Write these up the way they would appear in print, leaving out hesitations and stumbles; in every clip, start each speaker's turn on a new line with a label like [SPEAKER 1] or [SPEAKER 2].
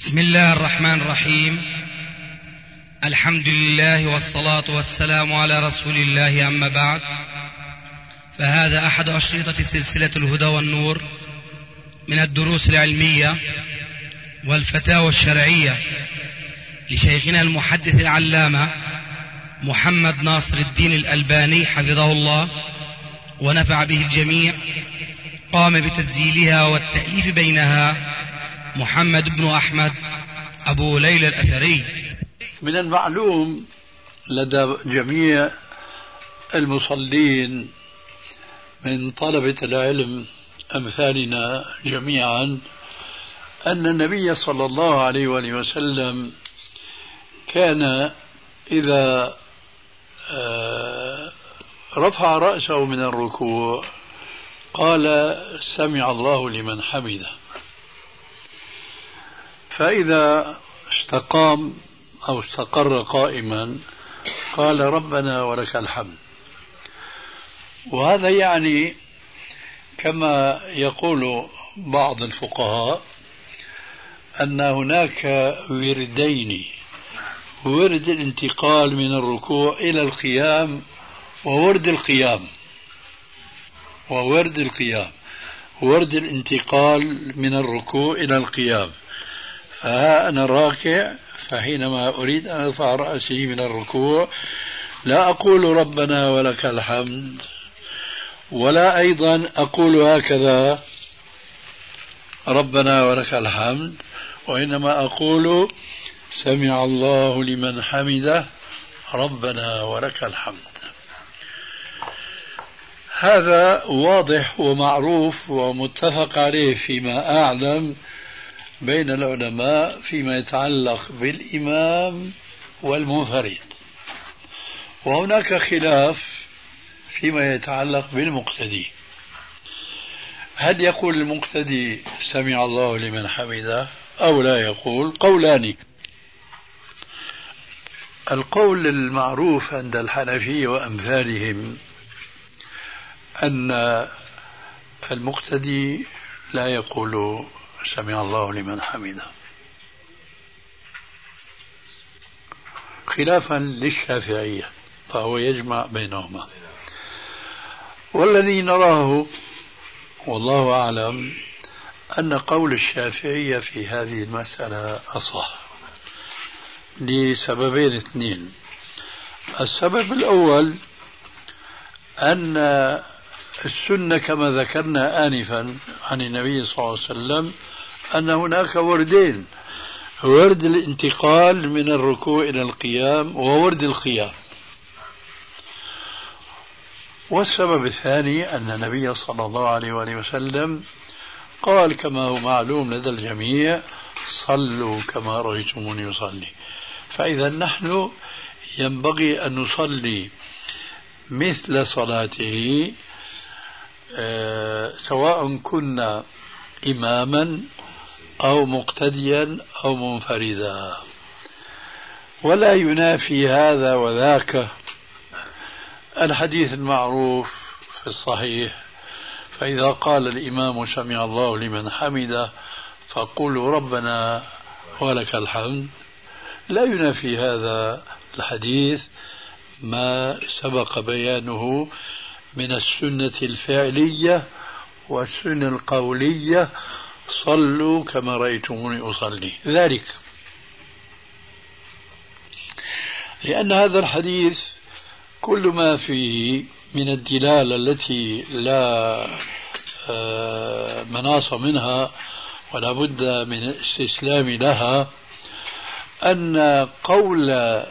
[SPEAKER 1] بسم الله الرحمن الرحيم. الحمد لله والصلاة والسلام على رسول الله، أما بعد، فهذا أحد أشرطة سلسلة الهدى والنور من الدروس العلمية والفتاوى الشرعية لشيخنا المحدث العلامة محمد ناصر الدين الألباني حفظه الله ونفع به الجميع. قام بتسجيلها والتأليف بينها محمد بن أحمد أبو ليلى الأثري.
[SPEAKER 2] من المعلوم لدى جميع المصلين من طلبة العلم أمثالنا جميعا أن النبي صلى الله عليه وآله وسلم كان إذا رفع رأسه من الركوع قال سمع الله لمن حمده، فإذا استقام أو استقر قائما قال ربنا ولك الحمد. وهذا يعني كما يقول بعض الفقهاء أن هناك وردين: ورد الانتقال من الركوع إلى القيام، وورد القيام. ورد الانتقال من الركوع إلى القيام. فها أنا راكع، فحينما أريد أن أرفع رأسي من الركوع لا أقول ربنا ولك الحمد، ولا أيضا أقول هكذا ربنا ولك الحمد، وإنما أقول سمع الله لمن حمده ربنا ولك الحمد. هذا واضح ومعروف ومتفق عليه فيما أعلم بين العلماء فيما يتعلق بالإمام والمنفرد، وهناك خلاف فيما يتعلق بالمقتدي. هل يقول المقتدي سمع الله لمن حمده أو لا يقول؟ قولان. القول المعروف عند الحنفية وأمثالهم أن المقتدي لا يقول سمع الله لمن حمده، خلافا للشافعية، فهو يجمع بينهما. والذي نراه والله أعلم أن قول الشافعية في هذه المسألة أصح لسببين اثنين. السبب الأول أن السنة كما ذكرنا آنفا عن النبي صلى الله عليه وسلم أن هناك وردين: ورد الانتقال من الركوع إلى القيام، وورد القيام. والسبب الثاني أن النبي صلى الله عليه وآله وسلم قال كما هو معلوم لدى الجميع: صلوا كما رأيتموني يصلي. فإذا نحن ينبغي أن نصلي مثل صلاته سواء كنا إماما أو مقتديا أو منفردا. ولا ينافي هذا وذاك الحديث المعروف في الصحيح: فإذا قال الإمام سمع الله لمن حمده فقولوا ربنا ولك الحمد. لا ينافي هذا الحديث ما سبق بيانه من السنة الفعلية والسنة القولية: صلوا كما رأيتموني أصلي. ذلك لأن هذا الحديث كل ما فيه من الدلالة التي لا مناص منها ولا بد من الاستسلام لها، أن قول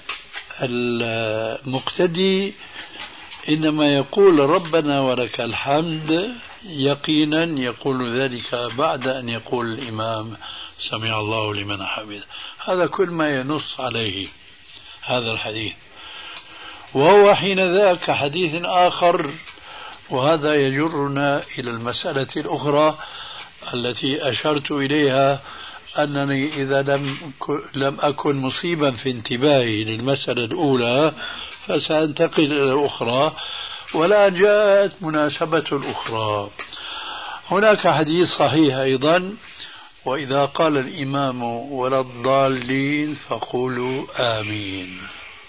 [SPEAKER 2] المقتدي إنما يقول ربنا ولك الحمد يقينا يقول ذلك بعد أن يقول الإمام سمع الله لمن حمده. هذا كل ما ينص عليه هذا الحديث. وهو حين ذاك حديث آخر، وهذا يجرنا إلى المسألة الأخرى التي أشرت إليها، أنني إذا لم أكن مصيبا في انتباهي للمسألة الأولى فسأنتقل إلى الأخرى، ولا جاءت مناسبة الأخرى. هناك حديث صحيح أيضا وإذا قال الإمام ولا الضالين فقولوا آمين.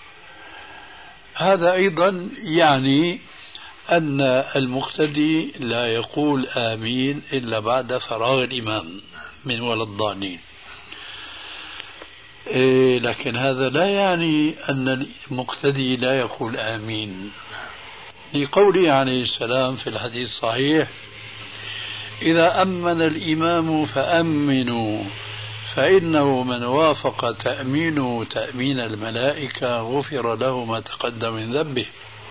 [SPEAKER 2] هذا أيضا يعني أن المقتدي لا يقول آمين إلا بعد فراغ الإمام من ولا الضالين. لكن هذا لا يعني أن المقتدي لا يقول آمين، لقوله عليه السلام في الحديث الصحيح: إذا أمن الإمام فأمنوا فإنه من وافق تأمينه تأمين الملائكة غفر له ما تقدم من ذنبه.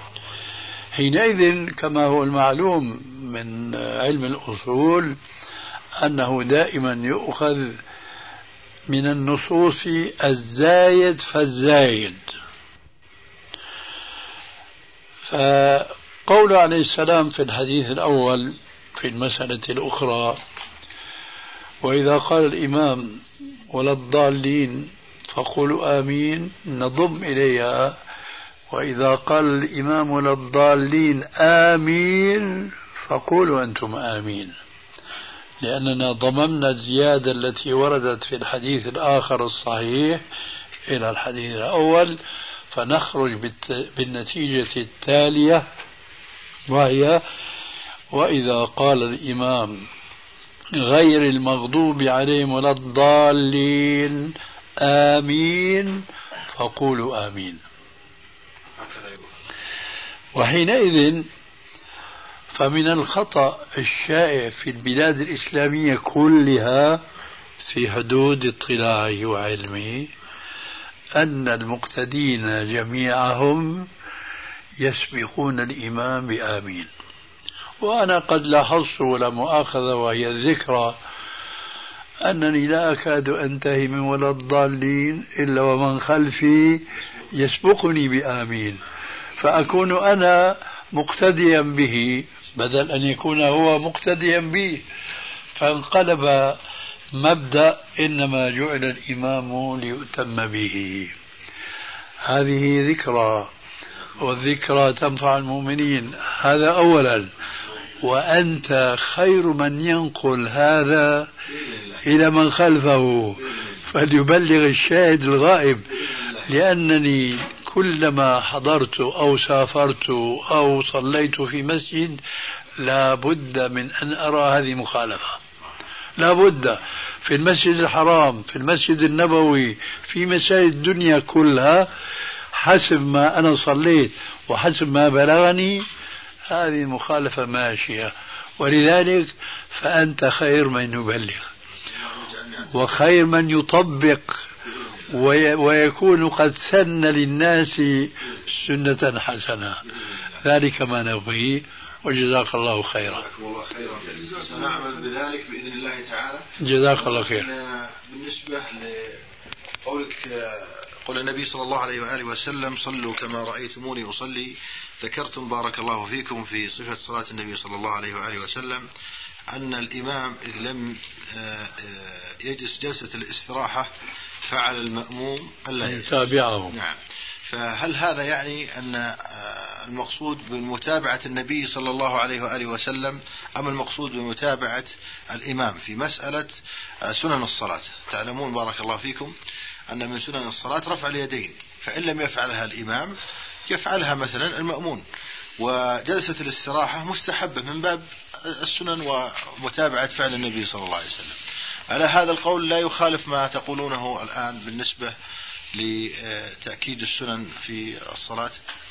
[SPEAKER 2] حينئذ كما هو المعلوم من علم الأصول أنه دائما يؤخذ من النصوص الزايد فالزايد. فقول عليه السلام في الحديث الأول في المسألة الأخرى: وإذا قال الإمام ولا الضالين فقولوا آمين، نضم إليها: وإذا قال الإمام ولا الضالين آمين فقولوا أنتم آمين، لأننا ضممنا الزيادة التي وردت في الحديث الآخر الصحيح إلى الحديث الأول، فنخرج بالنتيجة التالية، وهي: وإذا قال الإمام غير المغضوب عليهم ولا الضالين آمين فقولوا آمين. وحينئذ فمن الخطأ الشائع في البلاد الإسلامية كلها في حدود اطلاعه وعلمه أن المقتدين جميعهم يسبقون الإمام بآمين. وأنا قد لاحظت ولا مؤاخذة وهي الذكرى أنني لا أكاد أنتهي من ولا الضالين إلا ومن خلفي يسبقني بآمين، فأكون أنا مقتديا به بدل أن يكون هو مقتديا بي، فانقلب مبدأ إنما جعل الإمام ليؤتم به. هذه ذكرى، والذكرى تنفع المؤمنين، هذا أولا. وأنت خير من ينقل هذا إلى من خلفه فليبلغ الشاهد الغائب، لأنني كلما حضرت أو سافرت أو صليت في مسجد لا بد من أن أرى هذه مخالفة، لا بد، في المسجد الحرام، في المسجد النبوي، في مساجد الدنيا كلها، حسب ما أنا صليت وحسب ما بلغني هذه المخالفة ماشية. ولذلك فأنت خير من يبلغ وخير من يطبق ويكون قد سن للناس سنة حسنة. ذلك ما نبغيه، وجزاك الله خيرا.
[SPEAKER 3] سنعمل بذلك بإذن الله تعالى.
[SPEAKER 2] جزاك الله خير.
[SPEAKER 3] بالنسبة لقولك قول النبي صلى الله عليه وآله وسلم: صلوا كما رأيتموني أصلي، ذكرتم بارك الله فيكم في صفة صلاة النبي صلى الله عليه وآله وسلم أن الإمام إذ لم يجلس جلسة الاستراحة فعل المأموم ألا
[SPEAKER 2] يتابعه.
[SPEAKER 3] نعم. فهل هذا يعني أن المقصود بمتابعة النبي صلى الله عليه وآله وسلم أم المقصود بمتابعة الإمام في مسألة سنن الصلاة؟ تعلمون بارك الله فيكم أن من سنن الصلاة رفع اليدين، فإن لم يفعلها الإمام يفعلها مثلا المأمون، وجلسة الاستراحة مستحبة من باب السنن ومتابعة فعل النبي صلى الله عليه وسلم. على هذا القول لا يخالف ما تقولونه الآن بالنسبة لتأكيد السنن في الصلاة؟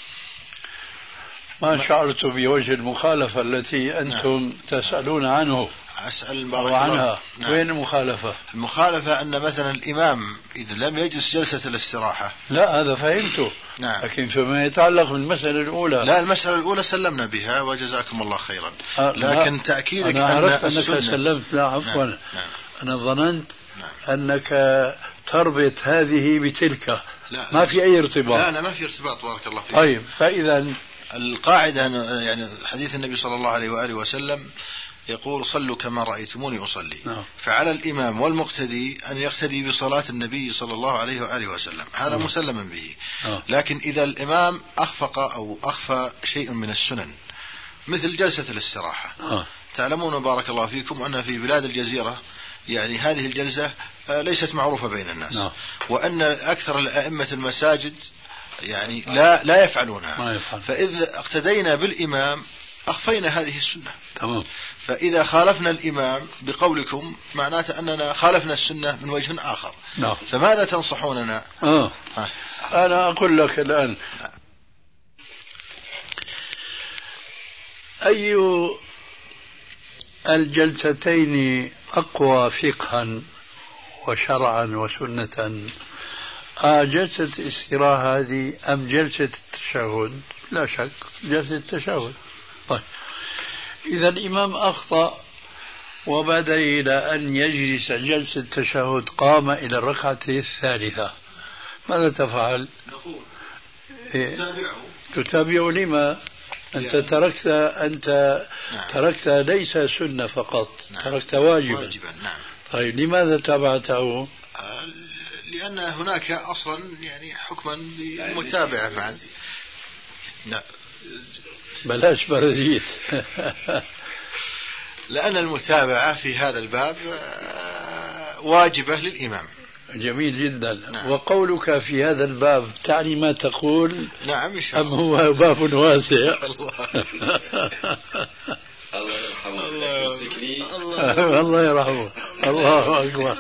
[SPEAKER 2] ما شعرت بوجه المخالفة التي أنتم تسألون عنه.
[SPEAKER 3] أسأل
[SPEAKER 2] عنها. نعم. وين المخالفة؟
[SPEAKER 3] المخالفة أن مثلا الإمام إذا لم يجلس جلسة الاستراحة.
[SPEAKER 2] لا هذا فهمته.
[SPEAKER 3] نعم.
[SPEAKER 2] لكن فيما يتعلق بالمسألة الأولى،
[SPEAKER 3] لا، المسألة الأولى سلمنا بها وجزاكم الله خيرا. لكن تأكيدك
[SPEAKER 2] أنا عرفت أنك
[SPEAKER 3] السنة
[SPEAKER 2] سلمت. لا عفوا.
[SPEAKER 3] نعم.
[SPEAKER 2] أنا ظننت أنك تربط هذه بتلك.
[SPEAKER 3] لا.
[SPEAKER 2] ما في أي ارتباط.
[SPEAKER 3] لا ما في ارتباط بارك الله فيك.
[SPEAKER 2] طيب، فإذا
[SPEAKER 3] القاعدة يعني حديث النبي صلى الله عليه وآله وسلم يقول: صلوا كما رأيتموني أصلي. فعلى الإمام والمقتدي أن يقتدي بصلاة النبي صلى الله عليه وآله وسلم، هذا مسلما به. لكن إذا الإمام أخفق أو أخفى شيء من السنن مثل جلسة الاستراحة، تعلمون بارك الله فيكم أن في بلاد الجزيرة يعني هذه الجلسة ليست معروفة بين الناس، وأن أكثر الأئمة المساجد يعني لا يفعلونها، فإذا اقتدينا بالإمام أخفينا هذه السنة.
[SPEAKER 2] تمام.
[SPEAKER 3] فإذا خالفنا الإمام بقولكم معناته أننا خالفنا السنة من وجه آخر. فماذا تنصحوننا؟
[SPEAKER 2] أنا أقول لك الآن، أي الجلستين أقوى فقها وشرعا وسنة، جلسة الاستراحة هذه أم جلسة التشهد؟ لا شك جلسة التشهد. طيب، إذا الإمام أخطأ وبدأ إلى أن يجلس جلسة التشهد، قام إلى الركعة الثالثة، ماذا تفعل؟
[SPEAKER 3] نقول
[SPEAKER 2] تتابعه. لما؟ أنت تركت ليس سنة فقط، تركت واجبا. طيب، لماذا تابعته؟
[SPEAKER 3] لأن هناك أصلا يعني حكما بالمتابعة بعد.
[SPEAKER 2] بلاش برديت.
[SPEAKER 3] لأن المتابعة في هذا الباب واجبة للإمام.
[SPEAKER 2] جميل جدا. وقولك في هذا الباب تعني ما تقول؟
[SPEAKER 3] نعم.
[SPEAKER 2] أم هو باب واسع؟ الله يرحمه. الله أكبر.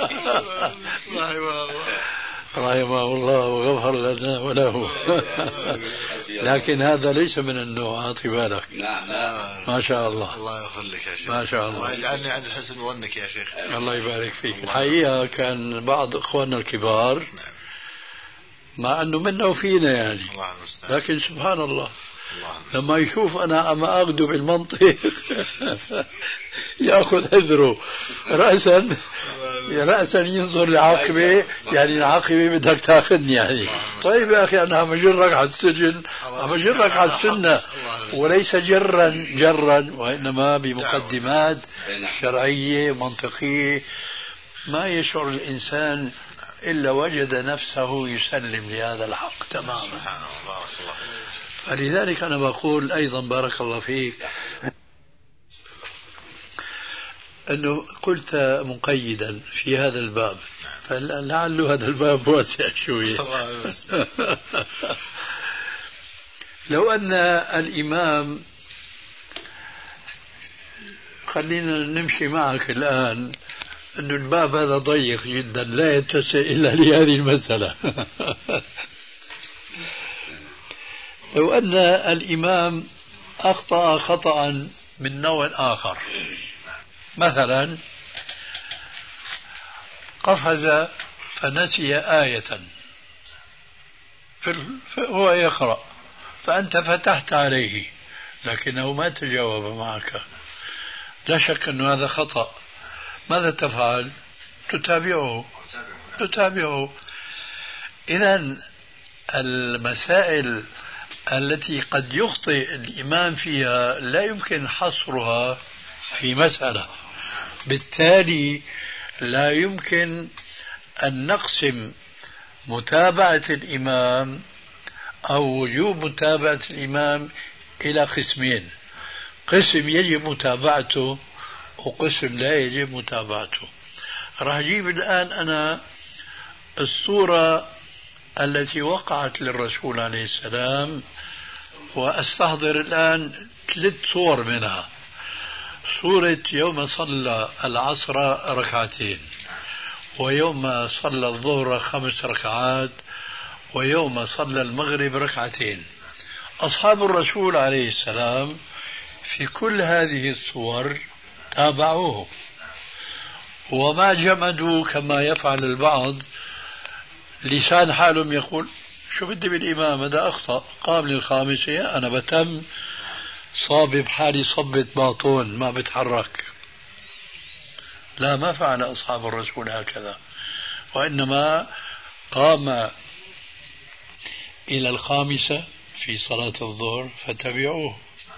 [SPEAKER 2] رحمه الله وغفر لنا وله. لكن هذا ليس من النوع، أعطي بالك. ما شاء الله.
[SPEAKER 3] الله يغفر لك يا شيخ.
[SPEAKER 2] ما شاء الله.
[SPEAKER 3] الله يجعلني عند حسن ظنك يا شيخ.
[SPEAKER 2] الله يبارك فيك. الحقيقة كان بعض إخواننا الكبار، مع أنه منا وفينا يعني، لكن سبحان الله لما يشوف أنا أما أخذه بالمنطق يأخذ حذره رأسا ينظر لعاقبه، يعني العاقبة بدك تاخذني يعني. طيب يا أخي، أنا عم أجرك على السجن، عم أجرك على السنة، وليس جرا وإنما بمقدمات شرعية منطقية ما يشعر الإنسان إلا وجد نفسه يسلم لهذا الحق تماما. فلذلك أنا بقول أيضا بارك الله فيك أنه قلت مقيدا في هذا الباب، فلعل هذا الباب واسع شوية. لو أن الإمام، خلينا نمشي معك الآن، أن الباب هذا ضيق جدا لا يتسع إلا لهذه المسألة. لو أن الإمام أخطأ خطأ من نوع آخر، مثلا قفز فنسي آية هو يقرأ، فأنت فتحت عليه لكنه ما تجاوب معك، لا شك أن هذا خطأ. ماذا تفعل؟ تتابعه. إذن المسائل التي قد يخطئ الإمام فيها لا يمكن حصرها في مسألة، بالتالي لا يمكن أن نقسم متابعة الإمام أو وجوب متابعة الإمام إلى قسمين: قسم يجب متابعته وقسم لا يجب متابعته. راح أجيب الآن أنا الصورة التي وقعت للرسول عليه السلام، وأستحضر الآن 3 صور منها. صورة يوم صلى العصر 2 ركعات، ويوم صلى الظهر 5 ركعات، ويوم صلى المغرب 2 ركعات. أصحاب الرسول عليه السلام في كل هذه الصور تابعوه، وما جمدوا كما يفعل البعض. لسان حالهم يقول: شو بدي بالإمام هذا أخطأ، قام للخامسة أنا بتم صابب حالي صبة باطون ما بتحرك. لا، ما فعل أصحاب الرسول هكذا، وإنما قام إلى 5 في صلاة الظهر فتبعوه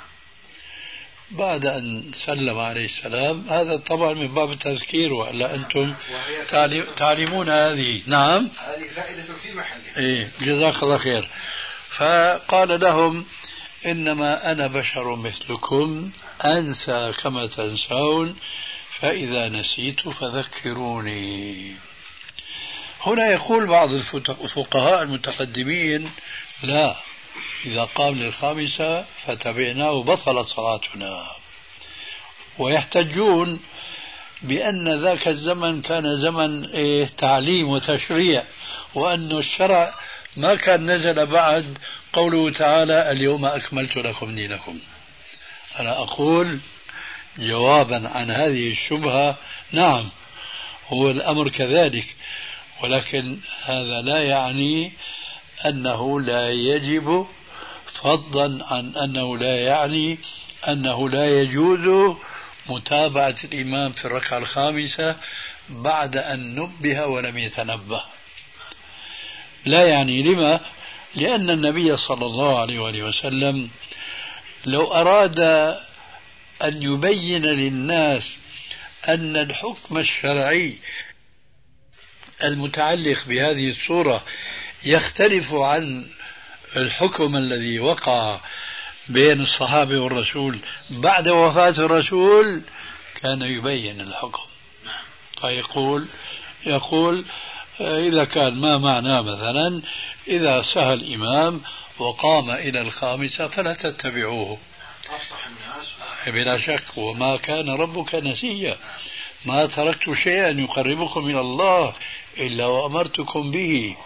[SPEAKER 2] بعد أن سلم عليه السلام. هذا طبعا من باب التذكير، وإلا أنتم تعلمون هذه. نعم،
[SPEAKER 3] هذه فائدة في محلها.
[SPEAKER 2] إيه، جزاك الله خير. فقال لهم: إنما أنا بشر مثلكم أنسى كما تنسون، فإذا نسيت فذكروني. هنا يقول بعض الفقهاء المتقدمين لا، إذا قام للخامسة فتبعناه بطلت صلاتنا، ويحتجون بأن ذاك الزمن كان زمن تعليم وتشريع، وأن الشرع ما كان نزل بعد قوله تعالى اليوم أكملت لكم دينكم. أنا أقول جوابا عن هذه الشبهة نعم، هو الأمر كذلك، ولكن هذا لا يعني أنه لا يجب، فضلا عن أنه لا يعني أنه لا يجوز متابعة الإمام في الركعة الخامسة بعد أن نبه ولم يتنبه. لا يعني. لما؟ لأن النبي صلى الله عليه وآله وسلم لو أراد أن يبين للناس أن الحكم الشرعي المتعلق بهذه الصورة يختلف عن الحكم الذي وقع بين الصحابة والرسول بعد وفاة الرسول، كان يبين الحكم. يقول إذا كان ما معناه مثلا إذا سهى الإمام وقام إلى الخامسة فلا تتبعوه، بلا شك، وما كان ربك نسيا، ما تركت شيئا يقربكم إلى الله إلا وأمرتكم به.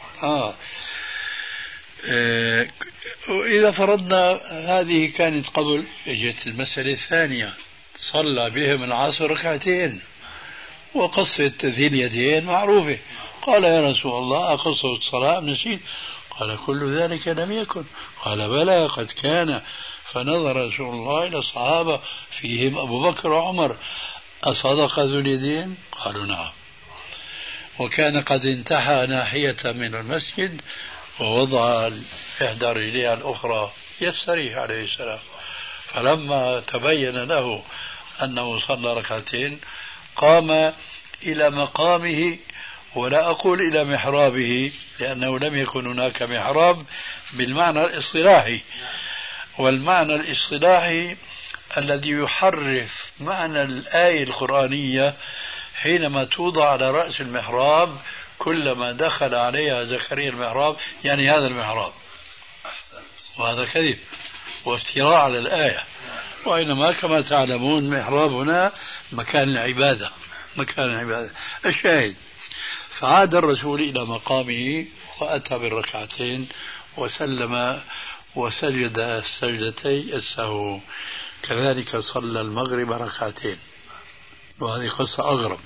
[SPEAKER 2] إذا فرضنا هذه كانت قبل، اجت المسألة الثانية، صلى بهم العصر ركعتين وقصة ذي اليدين معروفة، قال يا رسول الله أقصة الصلاة نسيت؟ قال كل ذلك لم يكن. قال بلى قد كان. فنظر رسول الله إلى الصحابة فيهم أبو بكر وعمر، أصدق ذو اليدين؟ قالوا نعم. وكان قد انتحى ناحية من المسجد ووضع إحدى رجليها الأخرى يستريح عليه السلام، فلما تبين له أنه صلى ركعتين قام إلى مقامه، ولا أقول إلى محرابه لأنه لم يكن هناك محراب بالمعنى الاصطلاحي، والمعنى الاصطلاحي الذي يحرف معنى الآية القرآنية حينما توضع على رأس المحراب كلما دخل عليها زكريا المحراب، يعني هذا المحراب، وهذا كذب وافتراء على الآية، وإنما كما تعلمون محراب هنا مكان العبادة، مكان العبادة. الشاهد، فعاد الرسول إلى مقامه وأتى بالركعتين وسلم وسجد سجدتي السهو. كذلك صلى المغرب ركعتين، وهذه قصة أغرب.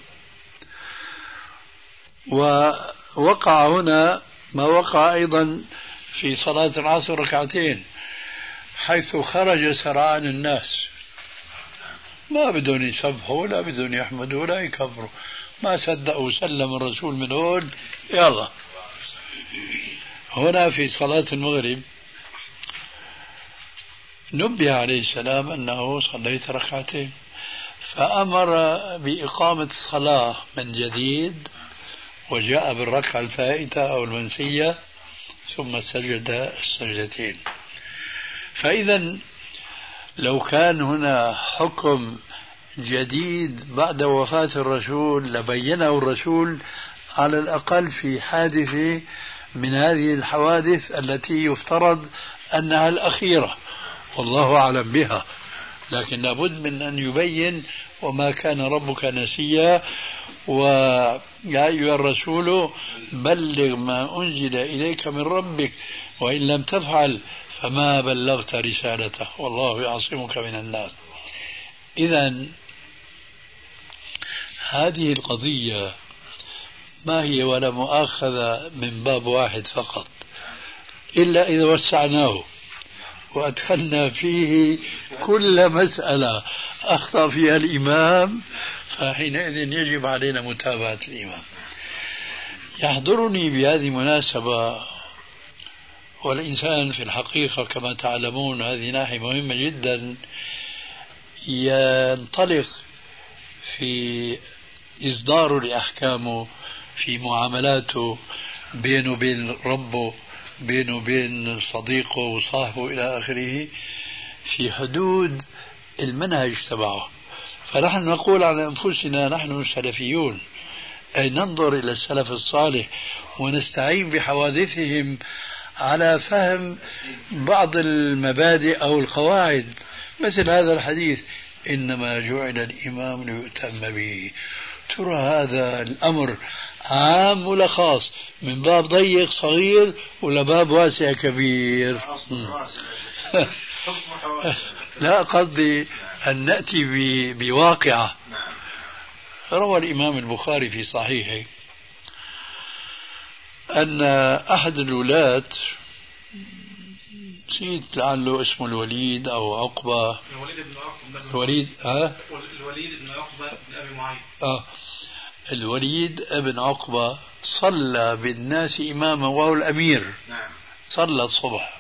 [SPEAKER 2] ووقع هنا ما وقع أيضا في صلاة العصر ركعتين، حيث خرج سرعان الناس، ما بدون يسبحوا ولا بدون يحمدوا ولا يكبروا، ما صدقوا سلم الرسول من هون يلا. هنا في صلاة المغرب نبه عليه السلام أنه صليت ركعتين، فأمر بإقامة الصلاة من جديد وجاء بالركعة الفائتة أو المنسية ثم سجد السجدتين. فإذا لو كان هنا حكم جديد بعد وفاة الرسول لبينه الرسول على الأقل في حادثة من هذه الحوادث التي يفترض أنها الأخيرة والله أعلم بها، لكن لابد من أن يبين وما كان ربك نسيا، ويا أيها الرسول بلغ ما أنزل إليك من ربك وإن لم تفعل فما بلغت رسالته والله يعصمك من الناس. إذن هذه القضية ما هي ولا مؤاخذة من باب واحد فقط، إلا إذا وسعناه وأدخلنا فيه كل مسألة أخطأ فيها الإمام، فحينئذ يجب علينا متابعة الإمام. يحضرني بهذه المناسبة، والإنسان في الحقيقة كما تعلمون هذه ناحية مهمة جدا، ينطلق في إصداره لأحكامه في معاملاته بينه وبين ربه، بينه وبين صديقه وصاحبه إلى آخره، في حدود المنهج تبعه. فنحن نقول على أنفسنا نحن سلفيون، أي ننظر إلى السلف الصالح ونستعين بحوادثهم على فهم بعض المبادئ أو القواعد، مثل هذا الحديث إنما جعل الإمام ليؤتم به. ترى هذا الأمر عام ولا خاص؟ من باب ضيق صغير ولا باب واسع كبير؟ لا، قصدي أن نأتي بواقعة. روى الإمام البخاري في صحيحه أن أحد الولاة، نسيت لعله اسمه الوليد أو عقبة، الوليد بن عقبة بن أبي معيط، الوليد بن عقبة صلى بالناس إماما وهو الأمير. صلى الصبح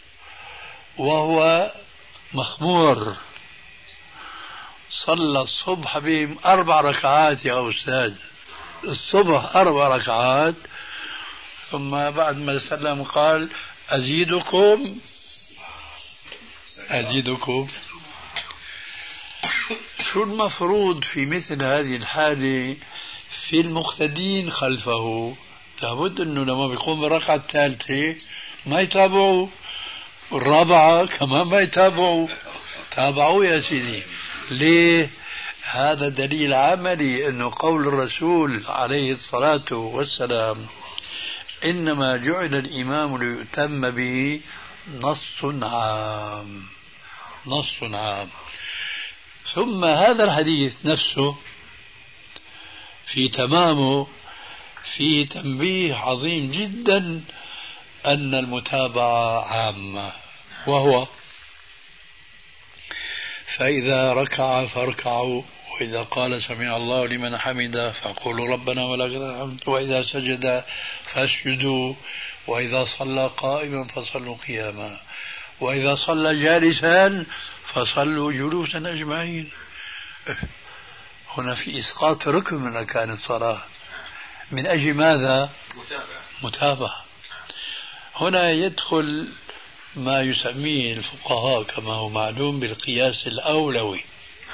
[SPEAKER 2] وهو مخمور، صلى الصبح بهم 4 ركعات يا أستاذ، الصبح 4 ركعات، ثم بعد ما سلم قال أزيدكم. شو المفروض في مثل هذه الحالة في المقتدين خلفه؟ لابد أنه لما بيقوم بالركعة الثالثة ما يتابعوا، والرابعة كمان ما يتابعوا، تابعوا يا سيدي. ليه؟ هذا دليل عملي أنه قول الرسول عليه الصلاة والسلام إنما جعل الإمام ليؤتم به نص عام. ثم هذا الحديث نفسه في تمامه فيه تنبيه عظيم جدا أن المتابعة عامة، وهو فإذا ركع فاركعوا، وإذا قال سمع الله لمن حمده فقولوا ربنا ولك الحمد، وإذا سجد فاسجدوا، وإذا صلى قائما فصلوا قياما، وإذا صلى جالسا فصلوا جلوسا أجمعين. هنا في إسقاط ركن من أركان الصلاة من أجل ماذا؟ متابعة. هنا يدخل ما يسميه الفقهاء كما هو معلوم بالقياس الأولوي،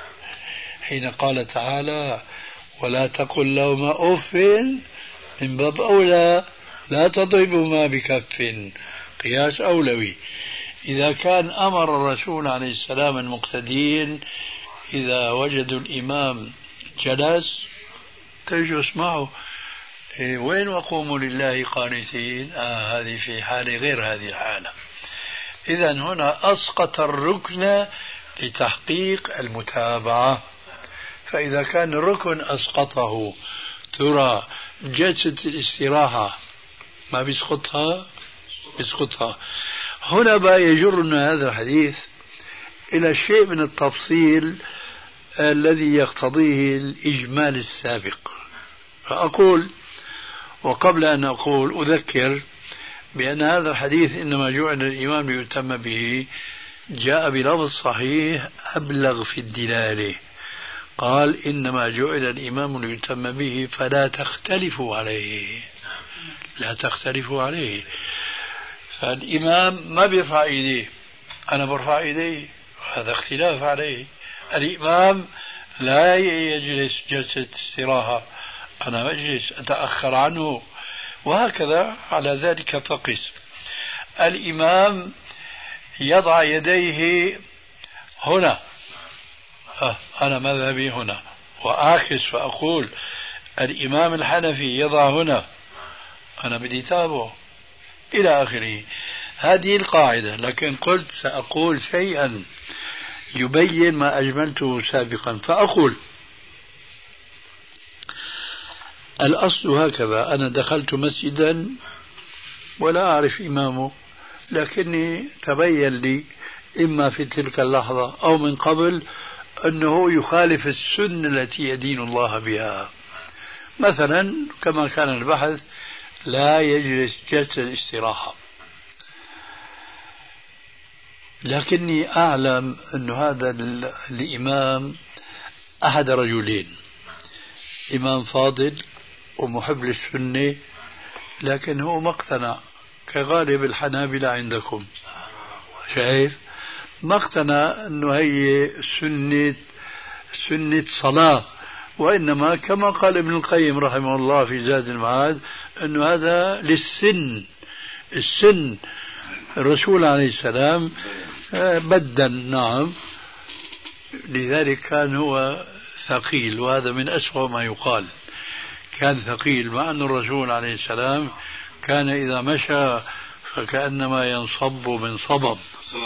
[SPEAKER 2] حين قال تعالى ولا تقل لهما أف، من باب أولى لا تضربهما بكف، قياس أولوي. إذا كان أمر الرسول عليه السلام المقتدين إذا وجدوا الإمام جلس تجلس معه، وين وقوموا لله قانتين، هذه في حالة غير هذه الحالة. إذن هنا أسقط الركن لتحقيق المتابعة. فإذا كان الركن أسقطه، ترى جلسة الاستراحة ما بيسقطها. هنا بقى يجرنا هذا الحديث إلى شيء من التفصيل الذي يقتضيه الإجمال السابق. فأقول، وقبل أن أقول أذكر بأن هذا الحديث إنما جعل الإمام ليؤتم به جاء بلفظ صحيح أبلغ في الدلالة، قال إنما جعل الإمام ليؤتم به فلا تختلفوا عليه، لا تختلفوا عليه. فالإمام ما بيرفع إيديه، أنا برفع إيديه، هذا اختلاف عليه. الإمام لا يجلس جلسة استراحة، أنا مجلس أتأخر عنه، وهكذا على ذلك فقس. الإمام يضع يديه هنا، أنا مذهبي هنا، وآخذ فأقول الإمام الحنفي يضع هنا، أنا بدي تابعه إلى آخره. هذه القاعدة. لكن قلت سأقول شيئا يبين ما أجملته سابقا، فأقول الأصل هكذا: أنا دخلت مسجدا ولا أعرف إمامه، لكني تبين لي إما في تلك اللحظة أو من قبل أنه يخالف السنة التي يدين الله بها. مثلا كما كان البحث لا يجلس جلسة الاستراحة، لكني أعلم أن هذا الإمام أحد رجلين، إمام فاضل ومحب للسنة، لكن هو ما اقتنع كغالب الحنابلة عندكم، شايف؟ ما اقتنع أنه هي سنة سنة صلاة، وإنما كما قال ابن القيم رحمه الله في زاد المعاد أنه هذا للسن. السن الرسول عليه السلام بدل، نعم، لذلك كان هو ثقيل، وهذا من أسوأ ما يقال، كان ثقيل، مع أن الرسول عليه السلام كان إذا مشى فكأنما ينصب من صبب.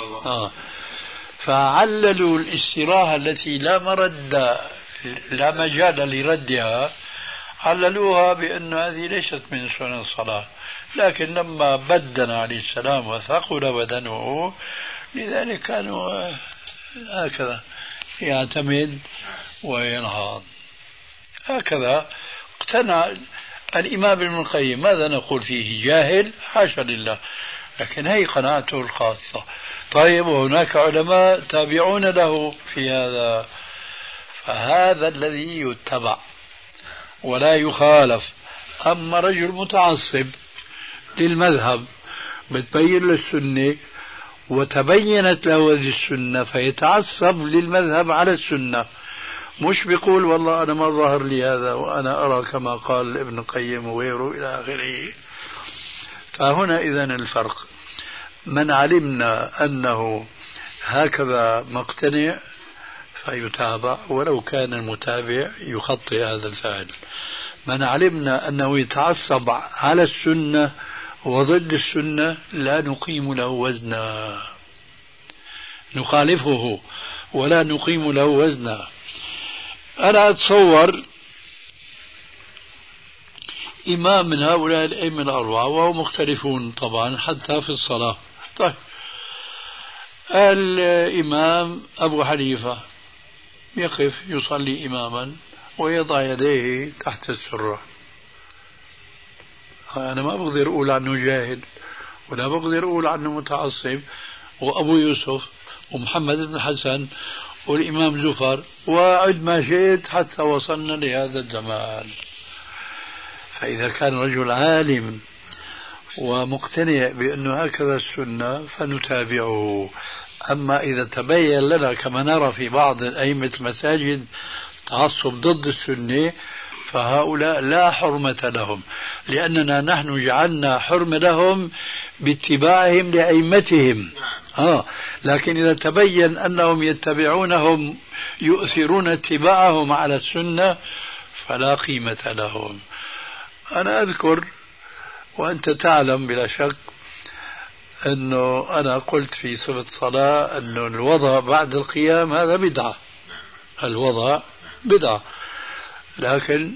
[SPEAKER 2] فعللوا الاستراحة التي لا مرد، لا مجال لردها، عللوها بأن هذه ليست من سنن الصلاة. لكن لما بدن عليه السلام وثقل بدنه، لذلك كانوا هكذا يعتمد وينهض. هكذا اقتنع الإمام ابن القيم. ماذا نقول فيه؟ جاهل؟ حاشا لله، لكن هي قناعته الخاصة. طيب، وهناك علماء تابعون له في هذا، فهذا الذي يتبع ولا يخالف. أما رجل متعصب للمذهب بتبين للسنة وتبينت له هذه السنة فيتعصب للمذهب على السنة، مش بيقول والله أنا ما ظهر لي هذا وأنا أرى كما قال ابن القيم وغيره إلى آخره. فهنا إذن الفرق. من علمنا أنه هكذا مقتنع فيتابع ولو كان المتابع يخطئ هذا الفعل. من علمنا أنه يتعصب على السنة وضد السنة لا نقيم له وزنا، نخالفه ولا نقيم له وزنا. أنا أتصور إمام من هؤلاء الأئمة الأربعة، وهم مختلفون طبعا حتى في الصلاة. طيب، الإمام أبو حنيفة يقف يصلي إماما ويضع يديه تحت السرة. أنا ما بقدر أقول عنه جاهل ولا بقدر أقول عنه متعصب. وأبو يوسف ومحمد بن حسن والإمام زفر وعد ما شئت حتى وصلنا لهذا الزمان. فإذا كان رجل عالم ومقتنع بأنه هكذا السنة فنتابعه. أما إذا تبين لنا كما نرى في بعض أئمة المساجد تعصب ضد السنة، فهؤلاء لا حرمة لهم، لأننا نحن جعلنا حرمة لهم باتباعهم لأئمتهم. لكن إذا تبين أنهم يتبعونهم يؤثرون اتباعهم على السنة فلا قيمة لهم. أنا أذكر وأنت تعلم بلا شك أنه أنا قلت في صفة صلاة أنه الوضع بعد القيام هذا بدعة، الوضع بدعة. لكن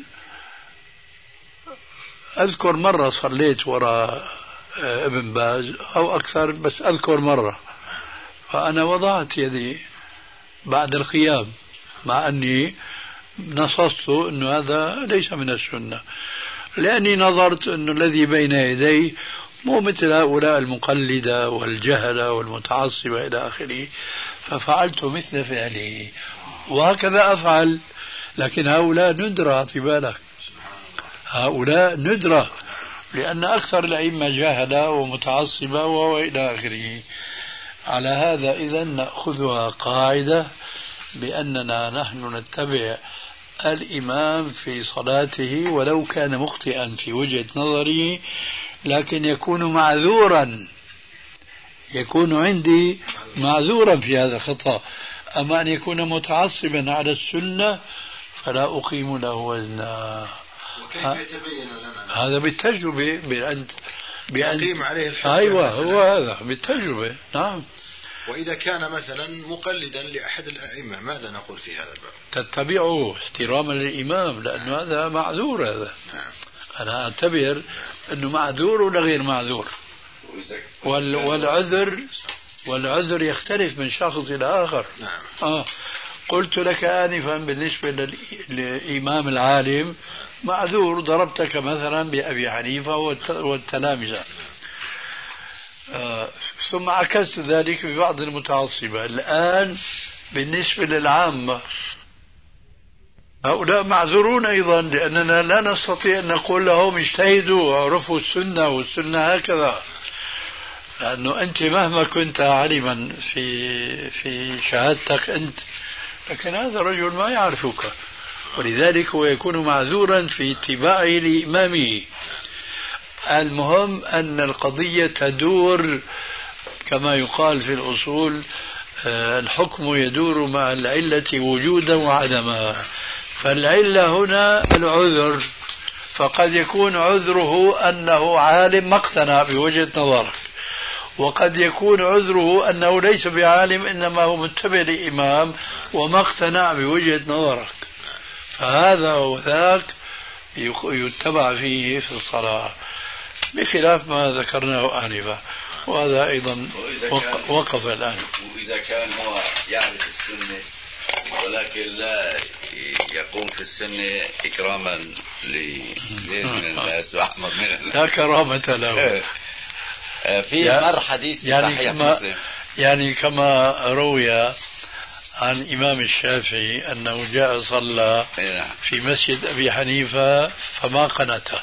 [SPEAKER 2] أذكر مرة صليت وراء ابن باز أو أكثر، بس أذكر مرة فأنا وضعت يدي بعد القيام مع أني نصصت أنه هذا ليس من السنة، لأني نظرت أنه الذي بين يدي مو مثل هؤلاء المقلدة والجهلة والمتعصبة إلى آخره، ففعلت مثل فعله وهكذا أفعل. لكن هؤلاء ندرة، اعتبالك هؤلاء ندرة، لأن أكثر الأئمة جاهلة ومتعصبة وإلى آخره. على هذا إذن نأخذها قاعدة بأننا نحن نتبع الإمام في صلاته ولو كان مخطئا في وجهة نظره، لكن يكون معذورا، يكون عندي معذورا في هذا الخطأ. أما أن يكون متعصبا على السنة فلا أقيم له وزنا.
[SPEAKER 3] وكيف يتبين لنا
[SPEAKER 2] هذا بالتجربة، بأن
[SPEAKER 3] يقيم عليه الحجة.
[SPEAKER 2] أيوة، هو هذا بالتجربة. نعم.
[SPEAKER 3] وإذا كان مثلا مقلدا لأحد الأئمة ماذا نقول في هذا الباب؟
[SPEAKER 2] تتبعه احتراما للإمام، لأنه هذا معذور. هذا
[SPEAKER 3] نعم.
[SPEAKER 2] أنا أعتبر أنه معذور ولا غير معذور، والعذر يختلف من شخص إلى آخر.
[SPEAKER 3] نعم.
[SPEAKER 2] قلت لك آنفا بالنسبة للإمام العالم معذور، ضربتك مثلا بأبي حنيفة والتلامذة. ثم عكست ذلك ببعض المتعصبة. الآن بالنسبة للعامة هؤلاء معذورون أيضا، لأننا لا نستطيع أن نقول لهم اجتهدوا وعرفوا السنة والسنة هكذا، لأنه أنت مهما كنت عالما في شهادتك أنت لكن هذا الرجل ما يعرفك، ولذلك هو يكون معذورا في اتباعه لإمامه. المهم أن القضية تدور كما يقال في الأصول، الحكم يدور مع العلة وجودا وعدما. فالعلة هنا العذر، فقد يكون عذره أنه عالم ما اقتنع بوجهة نظرك، وقد يكون عذره أنه ليس بعالم إنما هو متبع لإمام وما اقتنع بوجهة نظرك، فهذا وذاك يتبع فيه في الصلاة، بخلاف ما ذكرناه آنفا، وهذا أيضا وقف الآن.
[SPEAKER 4] وإذا كان هو يعرف السنة ولكن لا يقوم في السنة إكراما لزيد من الناس وأحمد من الناس،
[SPEAKER 2] لا كرامة له.
[SPEAKER 4] في مر حديث في
[SPEAKER 2] يعني
[SPEAKER 4] صحيح مسلم،
[SPEAKER 2] يعني كما روي عن إمام الشافعي أنه جاء صلى في مسجد أبي حنيفة فما قنته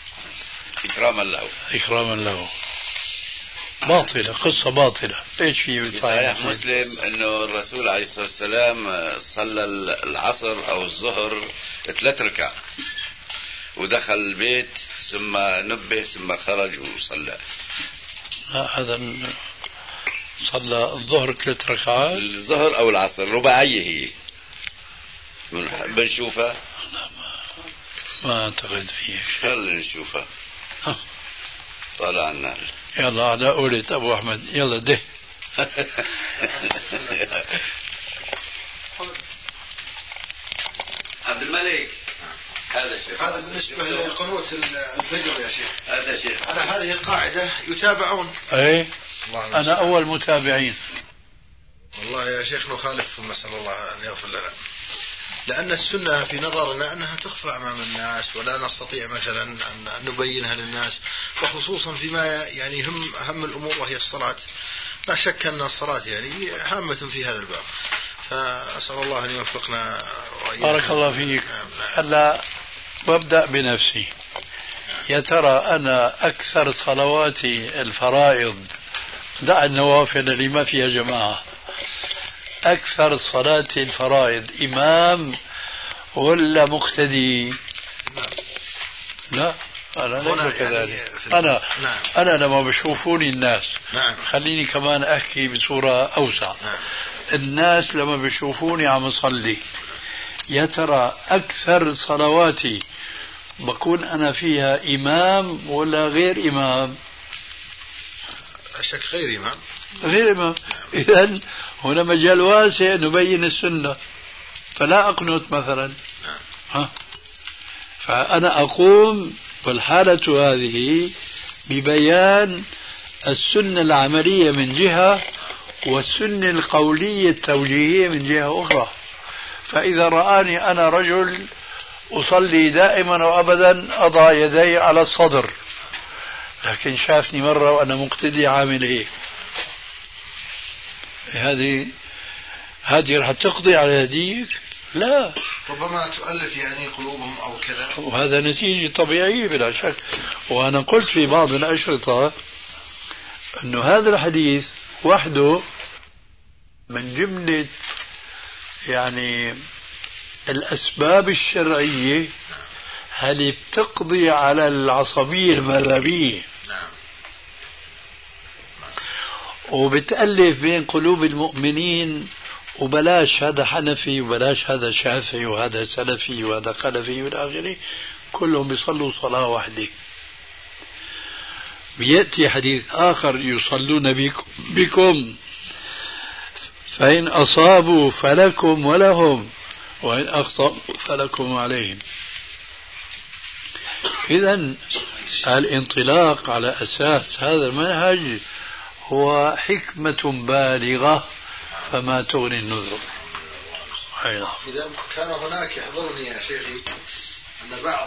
[SPEAKER 2] إكراما له. باطلة، قصة باطلة. ايش في
[SPEAKER 4] صحيح مسلم انه الرسول عليه الصلاة والسلام صلى العصر او الظهر 3 ركع ودخل البيت ثم نبه ثم خرج وصلى.
[SPEAKER 2] هذا صلى الظهر 3 ركعات،
[SPEAKER 4] الظهر او العصر رباعية هي بنشوفها.
[SPEAKER 2] لا ما اعتقد فيه.
[SPEAKER 4] خلينا نشوفها. طالع النار.
[SPEAKER 2] يلا على قولة أبو أحمد، يلا ده.
[SPEAKER 4] عبد الملك، هذا شيخ.
[SPEAKER 3] هذا بالنسبة لقنوت الفجر يا شيخ.
[SPEAKER 4] هذا شيخ.
[SPEAKER 3] على هذه القاعدة يتابعون.
[SPEAKER 2] أي أنا أول متابعين.
[SPEAKER 3] والله يا شيخ نخالف، نسأل الله أن يغفر لنا، لأن السنة في نظرنا أنها تخفى أمام الناس ولا نستطيع مثلا أن نبينها للناس، وخصوصا فيما يعني أهم الأمور وهي الصلاة. لا شك أن الصلاة يعني هامة في هذا الباب، فأسأل الله أن يوفقنا وإياكم.
[SPEAKER 2] بارك الله فيك. هلا ببدأ بنفسي. يا ترى أنا أكثر صلواتي الفرائض، دع النوافل اللي ما فيها جماعة، أكثر صلاة الفرائض إمام ولا مقتدي؟ لا أنا ليس كذلك. أنا لما بشوفوني الناس، خليني كمان أحكي بصورة أوسع. الناس لما بشوفوني عم أصلي، يا ترى أكثر صلواتي بكون أنا فيها إمام ولا غير إمام؟
[SPEAKER 3] أشك غير إمام.
[SPEAKER 2] غير إمام. إذن هنا مجال واسع نبين السنة، فلا أقنط مثلا. فأنا أقوم بالحالة هذه ببيان السنة العملية من جهة والسنة القولية التوجيهية من جهة أخرى. فإذا رآني أنا رجل أصلي دائما وأبدا أضع يدي على الصدر، لكن شافني مرة وأنا مقتدي عامل هيك، هذه رح تقضي على هديك؟ لا،
[SPEAKER 3] ربما تؤلف يعني قلوبهم أو كذا،
[SPEAKER 2] وهذا نتيجة طبيعية بلا شك. وأنا قلت في بعض الأشرطة أنه هذا الحديث وحده من جملة يعني الأسباب الشرعية هل بتقضي على العصبية المذهبية، وبتألف بين قلوب المؤمنين، وبلاش هذا حنفي وبلاش هذا شافعي وهذا سلفي وهذا خلفي والى اخره، كلهم بيصلوا صلاة واحدة. بيأتي حديث آخر يصلون بكم فإن أصابوا فلكم ولهم وإن أخطأوا فلكم وعليهم. إذن الانطلاق على أساس هذا المنهج هو حكمة بالغة، فما تغني النذر.
[SPEAKER 3] إذا كان هناك يحضرني يا شيخي أن بعض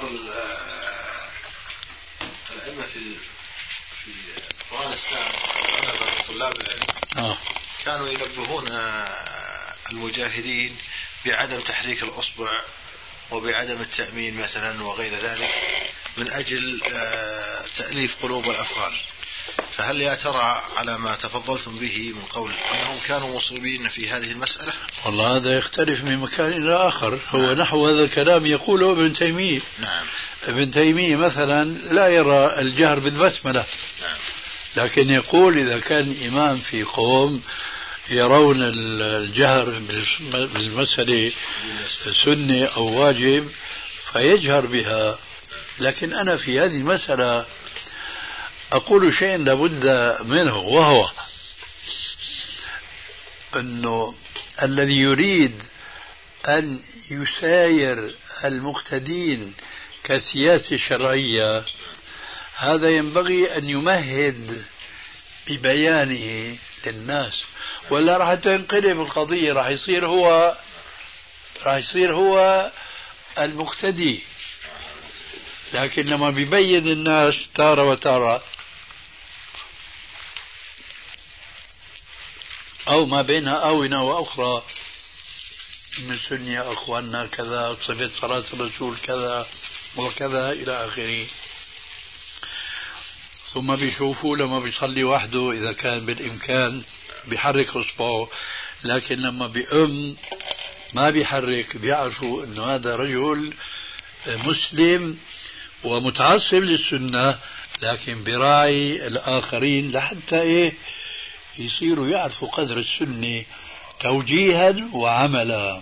[SPEAKER 3] الأئمة في أفغانستان طلاب العلم كانوا ينبهون المجاهدين بعدم تحريك الأصبع وبعدم التأمين مثلا وغير ذلك من أجل تأليف قلوب الأفغان. فهل يا ترى على ما تفضلتم به من قول أنهم كانوا مصيبين في هذه المسألة؟
[SPEAKER 2] والله هذا يختلف من مكان إلى آخر. هو نحو هذا الكلام يقوله ابن تيمية.
[SPEAKER 3] نعم.
[SPEAKER 2] ابن تيمية مثلا لا يرى الجهر بالبسملة.
[SPEAKER 3] نعم.
[SPEAKER 2] لكن يقول إذا كان إمام في قوم يرون الجهر بالمسألة سنة أو واجب فيجهر بها. لكن أنا في هذه المسألة أقول شيء لابد منه، وهو أنه الذي يريد أن يساير المقتدين كسياسة شرعية هذا ينبغي أن يمهد ببيانه للناس، ولا راح تنقلب القضية، راح يصير هو المقتدي. لكن لما بيبين الناس تارة وتارة أو ما بينها آونة وأخرى من سنة أخواننا كذا، صفة صلاة الرسول كذا وكذا إلى آخره، ثم بيشوفوا لما بيصلي وحده إذا كان بالإمكان بيحرك إصبعه، لكن لما بيقوم ما بيحرك بيعرفوا أنه هذا رجل مسلم ومتعصب للسنة، لكن براعي الآخرين لحتى يصيروا يعرفوا قدر السنة توجيها وعملا.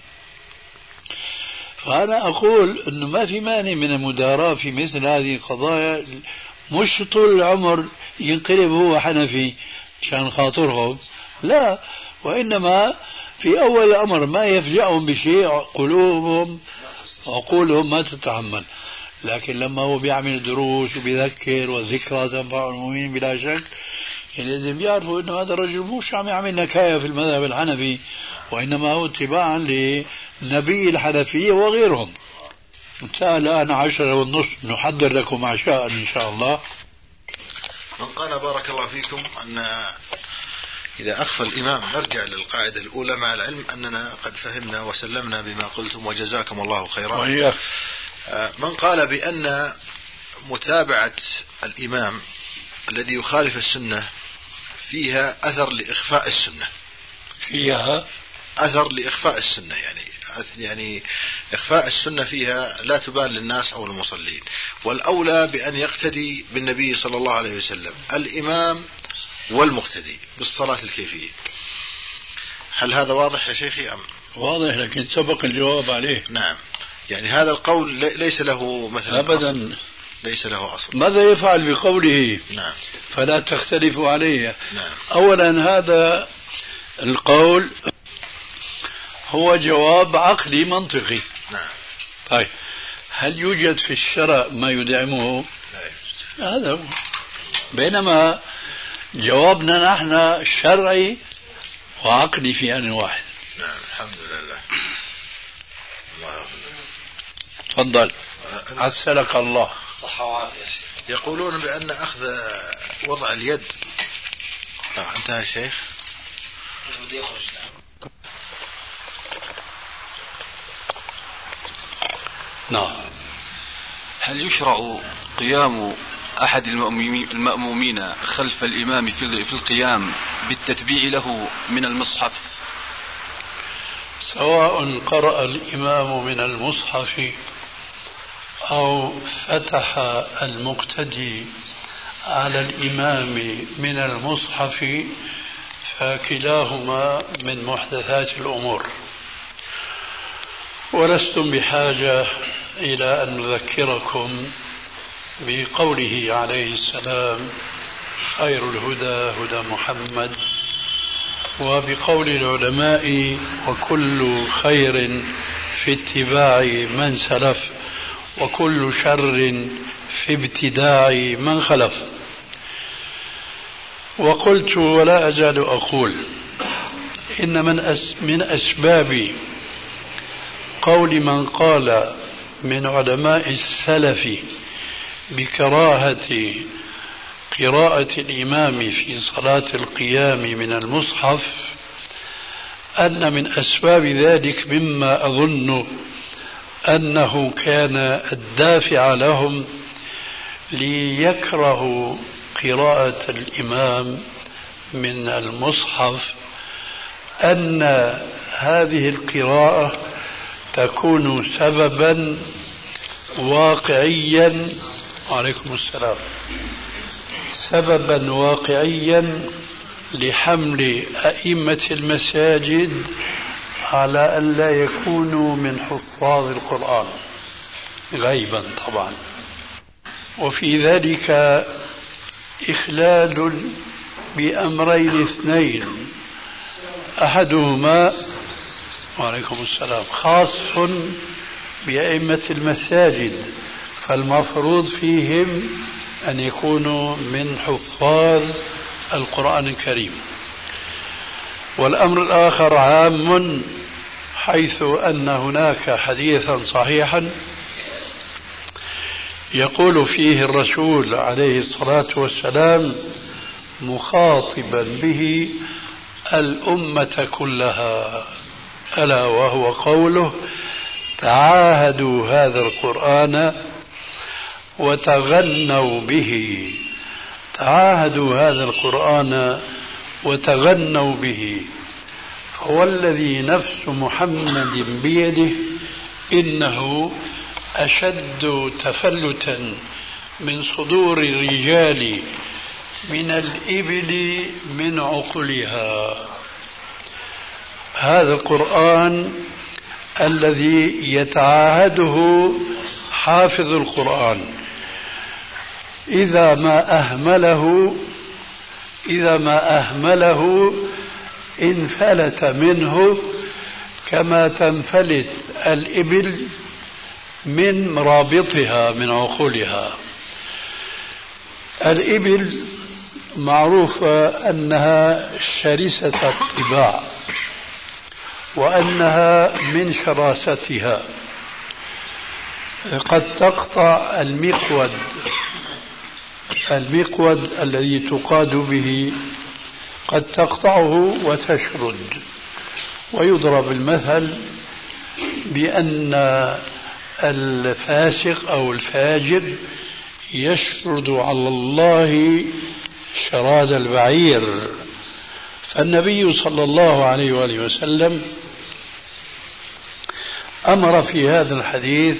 [SPEAKER 2] فأنا أقول أنه ما في مانع من المداراة في مثل هذه القضايا، مش طول العمر ينقلب هو حنفي عشان خاطرهم، لا، وإنما في أول الأمر ما يفجأهم بشيء قلوبهم وعقولهم ما تتحمل، لكن لما هو بيعمل دروس وبيذكر والذكرى تنفع المؤمنين بلا شك، يعني لازم يعرفوا انه هذا الرجل مش عم يعمل نكاية في المذهب الحنفي، وانما هو اتباعا لنبي الحنفية وغيرهم. انتهى الآن 10:30 نحضر لكم عشاء ان شاء الله.
[SPEAKER 3] من قال بارك الله فيكم أن إذا أخفى الإمام نرجع للقاعدة الأولى مع العلم أننا قد فهمنا وسلمنا بما قلتم وجزاكم الله خيرا.
[SPEAKER 2] وإياك.
[SPEAKER 3] من قال بأن متابعة الإمام الذي يخالف السنة فيها أثر لإخفاء السنة،
[SPEAKER 2] فيها
[SPEAKER 3] أثر لإخفاء السنة، يعني إخفاء السنة فيها لا تبان للناس أو المصلين، والأولى بأن يقتدي بالنبي صلى الله عليه وسلم الإمام والمقتدي بالصلاة الكيفية. هل هذا واضح يا شيخي أم؟
[SPEAKER 2] واضح، لكن سبق الجواب عليه.
[SPEAKER 3] نعم، يعني هذا القول ليس له مثلا
[SPEAKER 2] أبدا
[SPEAKER 3] أصل. ليس له أصل.
[SPEAKER 2] ماذا يفعل بقوله؟
[SPEAKER 3] نعم.
[SPEAKER 2] فلا تختلفوا عليه.
[SPEAKER 3] نعم.
[SPEAKER 2] أولا هذا القول هو جواب عقلي منطقي.
[SPEAKER 3] نعم.
[SPEAKER 2] طيب هل يوجد في الشرع ما يدعمه؟
[SPEAKER 3] لا.
[SPEAKER 2] هذا هو. بينما جوابنا نحن شرعي وعقلي في آن واحد.
[SPEAKER 3] نعم الحمد لله. الله
[SPEAKER 2] تفضل. عسلك الله.
[SPEAKER 5] صحة وعافية.
[SPEAKER 3] يقولون بأن أخذ وضع اليد. انتهى الشيخ.
[SPEAKER 5] بدي أخرج.
[SPEAKER 2] نعم.
[SPEAKER 5] هل يشرع قيام أحد المأمومين خلف الإمام في القيام بالتتبيع له من المصحف؟
[SPEAKER 2] سواء قرأ الإمام من المصحف أو فتح المقتدي على الإمام من المصحف فكلاهما من محدثات الأمور، ولستم بحاجة إلى أن نذكركم بقوله عليه السلام خير الهدى هدى محمد، وبقول العلماء وكل خير في اتباع من سلف وكل شر في ابتداع من خلف. وقلت ولا أزال أقول إن من أسباب قول من قال من علماء السلف بكراهة قراءة الإمام في صلاة القيام من المصحف أن من أسباب ذلك مما أظن أنه كان الدافع لهم ليكرهوا قراءة الإمام من المصحف أن هذه القراءة تكون سببا واقعيا، وعليكم السلام، سببا واقعيا لحمل أئمة المساجد على أن لا يكونوا من حفاظ القرآن غيبا طبعا. وفي ذلك إخلال بأمرين اثنين، أحدهما وعليكم السلام خاص بأئمة المساجد، فالمفروض فيهم أن يكونوا من حفاظ القرآن الكريم. والأمر الآخر عام، حيث أن هناك حديثا صحيحا يقول فيه الرسول عليه الصلاة والسلام مخاطبا به الأمة كلها، ألا وهو قوله: تعاهدوا هذا القرآن وتغنوا به. تعاهدوا هذا القرآن وتغنوا به، فوالذي نفس محمد بيده إنه أشد تفلتا من صدور الرجال من الإبل من عقلها. هذا القرآن الذي يتعاهده حافظ القرآن إذا ما أهمله انفلت منه كما تنفلت الإبل من مرابطها من عقولها. الإبل معروفة أنها شرسة الطباع، وأنها من شراستها قد تقطع المقود الذي تقاد به، قد تقطعه وتشرد. ويضرب المثل بأن الفاسق أو الفاجر يشرد على الله شراد البعير. فالنبي صلى الله عليه وآله وسلم أمر في هذا الحديث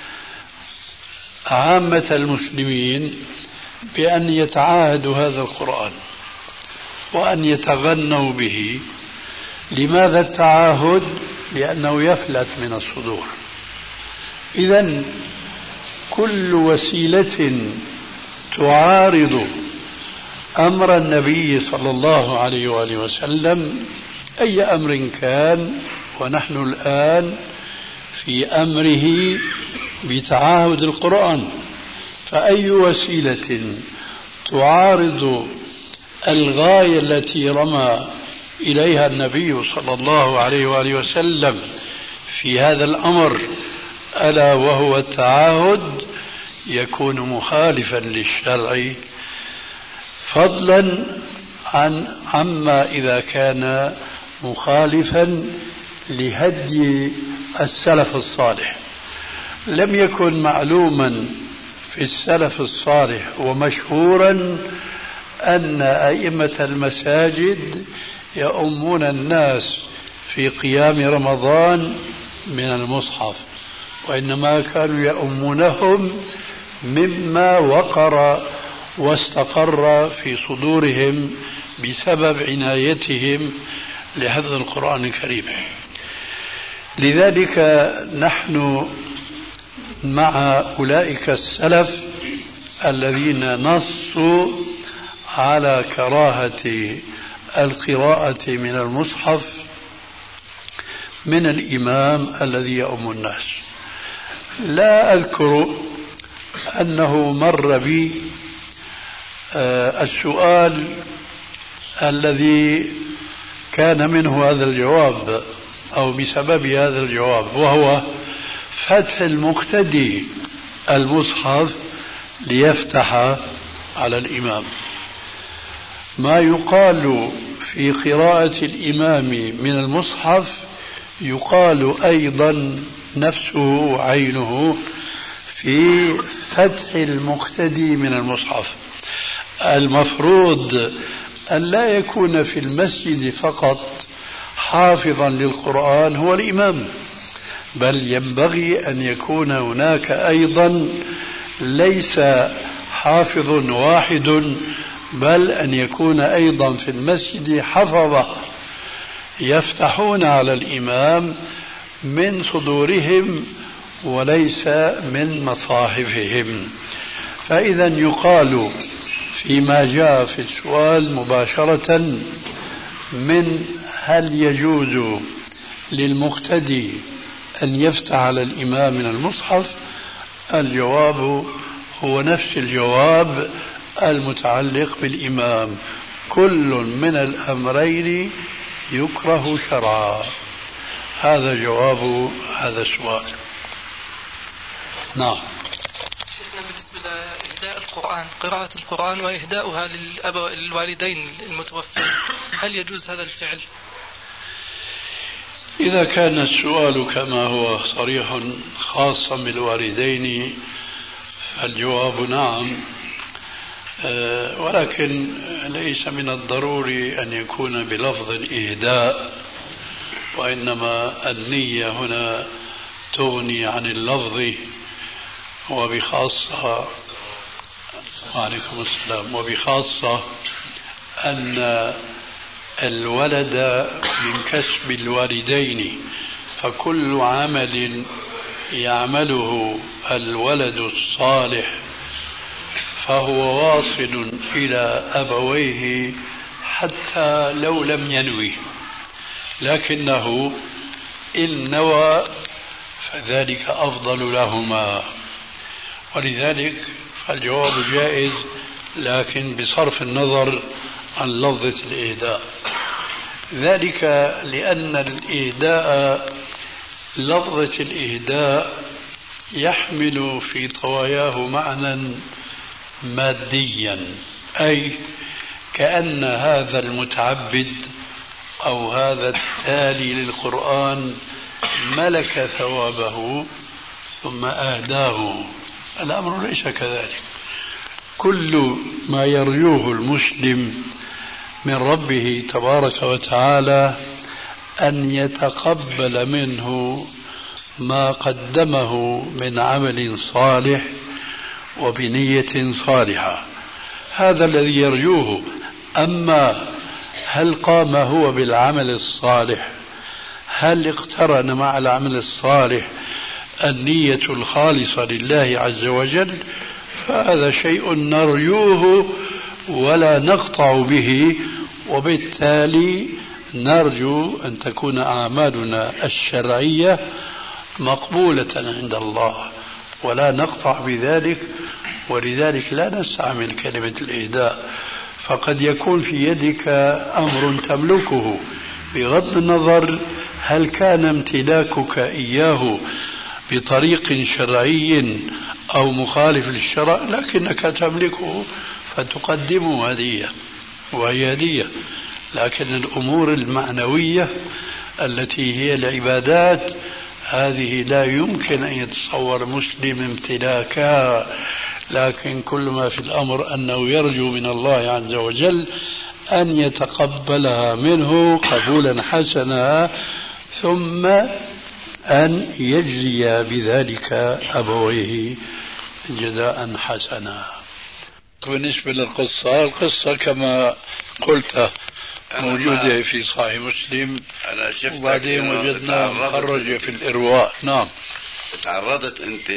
[SPEAKER 2] عامة المسلمين بأن يتعاهدوا هذا القرآن وأن يتغنوا به. لماذا التعاهد؟ لأنه يفلت من الصدور. إذن كل وسيلة تعارض أمر النبي صلى الله عليه وآله وسلم، أي أمر كان، ونحن الآن في أمره بتعاهد القرآن، فأي وسيلة تعارض الغاية التي رمى إليها النبي صلى الله عليه وآله وسلم في هذا الأمر ألا وهو التعاهد يكون مخالفا للشرع، فضلا عما إذا كان مخالفا لهدي السلف الصالح. لم يكن معلوما في السلف الصالح ومشهورا أن أئمة المساجد يؤمون الناس في قيام رمضان من المصحف، وإنما كانوا يؤمونهم مما وقر واستقر في صدورهم بسبب عنايتهم لحفظ القرآن الكريم. لذلك نحن مع أولئك السلف الذين نصوا على كراهة القراءة من المصحف من الإمام الذي يؤم الناس. لا أذكر أنه مر بي السؤال الذي كان منه هذا الجواب أو بسبب هذا الجواب، وهو فتح المقتدي المصحف ليفتح على الإمام. ما يقال في قراءة الإمام من المصحف يقال أيضا نفسه عينه في فتح المقتدي من المصحف. المفروض أن لا يكون في المسجد فقط حافظا للقرآن هو الإمام، بل ينبغي أن يكون هناك أيضا ليس حافظ واحد، بل أن يكون أيضا في المسجد حفظة يفتحون على الإمام من صدورهم وليس من مصاحفهم. فإذا يقال فيما جاء في السؤال مباشرة من هل يجوز للمقتدي أن يفتح على الإمام من المصحف، الجواب هو نفس الجواب المتعلق بالإمام، كل من الأمرين يكره شرعا. هذا جواب هذا السؤال. نعم.
[SPEAKER 6] شيخنا بالنسبة لإهداء القرآن، قراءة القرآن وإهداؤها للوالدين المتوفين، هل يجوز هذا الفعل؟
[SPEAKER 2] إذا كان السؤال كما هو صريح خاصا بالوالدين فالجواب نعم، ولكن ليس من الضروري أن يكون بلفظ الإهداء، وإنما النية هنا تغني عن اللفظ، وبخاصة وعليكم السلام، وبخاصة أن الولد من كسب الوالدين، فكل عمل يعمله الولد الصالح فهو واصل إلى أبويه حتى لو لم ينوي، لكنه إن نوى فذلك أفضل لهما، ولذلك فالجواب جائز، لكن بصرف النظر عن لفظة الإهداء. ذلك لأن الإهداء، لفظة الإهداء يحمل في طواياه معنى ماديا، أي كأن هذا المتعبد أو هذا التالي للقرآن ملك ثوابه ثم أهداه. الأمر ليس كذلك. كل ما يرجوه المسلم من ربه تبارك وتعالى أن يتقبل منه ما قدمه من عمل صالح وبنية صالحة، هذا الذي يرجوه. أما هل قام هو بالعمل الصالح، هل اقترن مع العمل الصالح النية الخالصة لله عز وجل، فهذا شيء نرجوه ولا نقطع به، وبالتالي نرجو أن تكون أعمالنا الشرعية مقبولة عند الله ولا نقطع بذلك. ولذلك لا نستعمل كلمة الإهداء، فقد يكون في يدك أمر تملكه بغض النظر هل كان امتلاكك إياه بطريق شرعي أو مخالف للشرع، لكنك تملكه فتقدمه هدية وهي هدية. لكن الأمور المعنوية التي هي العبادات هذه لا يمكن أن يتصور مسلم امتلاكها، لكن كل ما في الأمر أنه يرجو من الله عز وجل أن يتقبلها منه قبولا حسنا، ثم أن يجزي بذلك أبويه جزاء حسنا. بالنسبة للقصة، القصة كما قلت موجودة في صحيح مسلم، وبعدين وجدنا مخرجة في الإرواء. نعم.
[SPEAKER 4] تعرضت أنت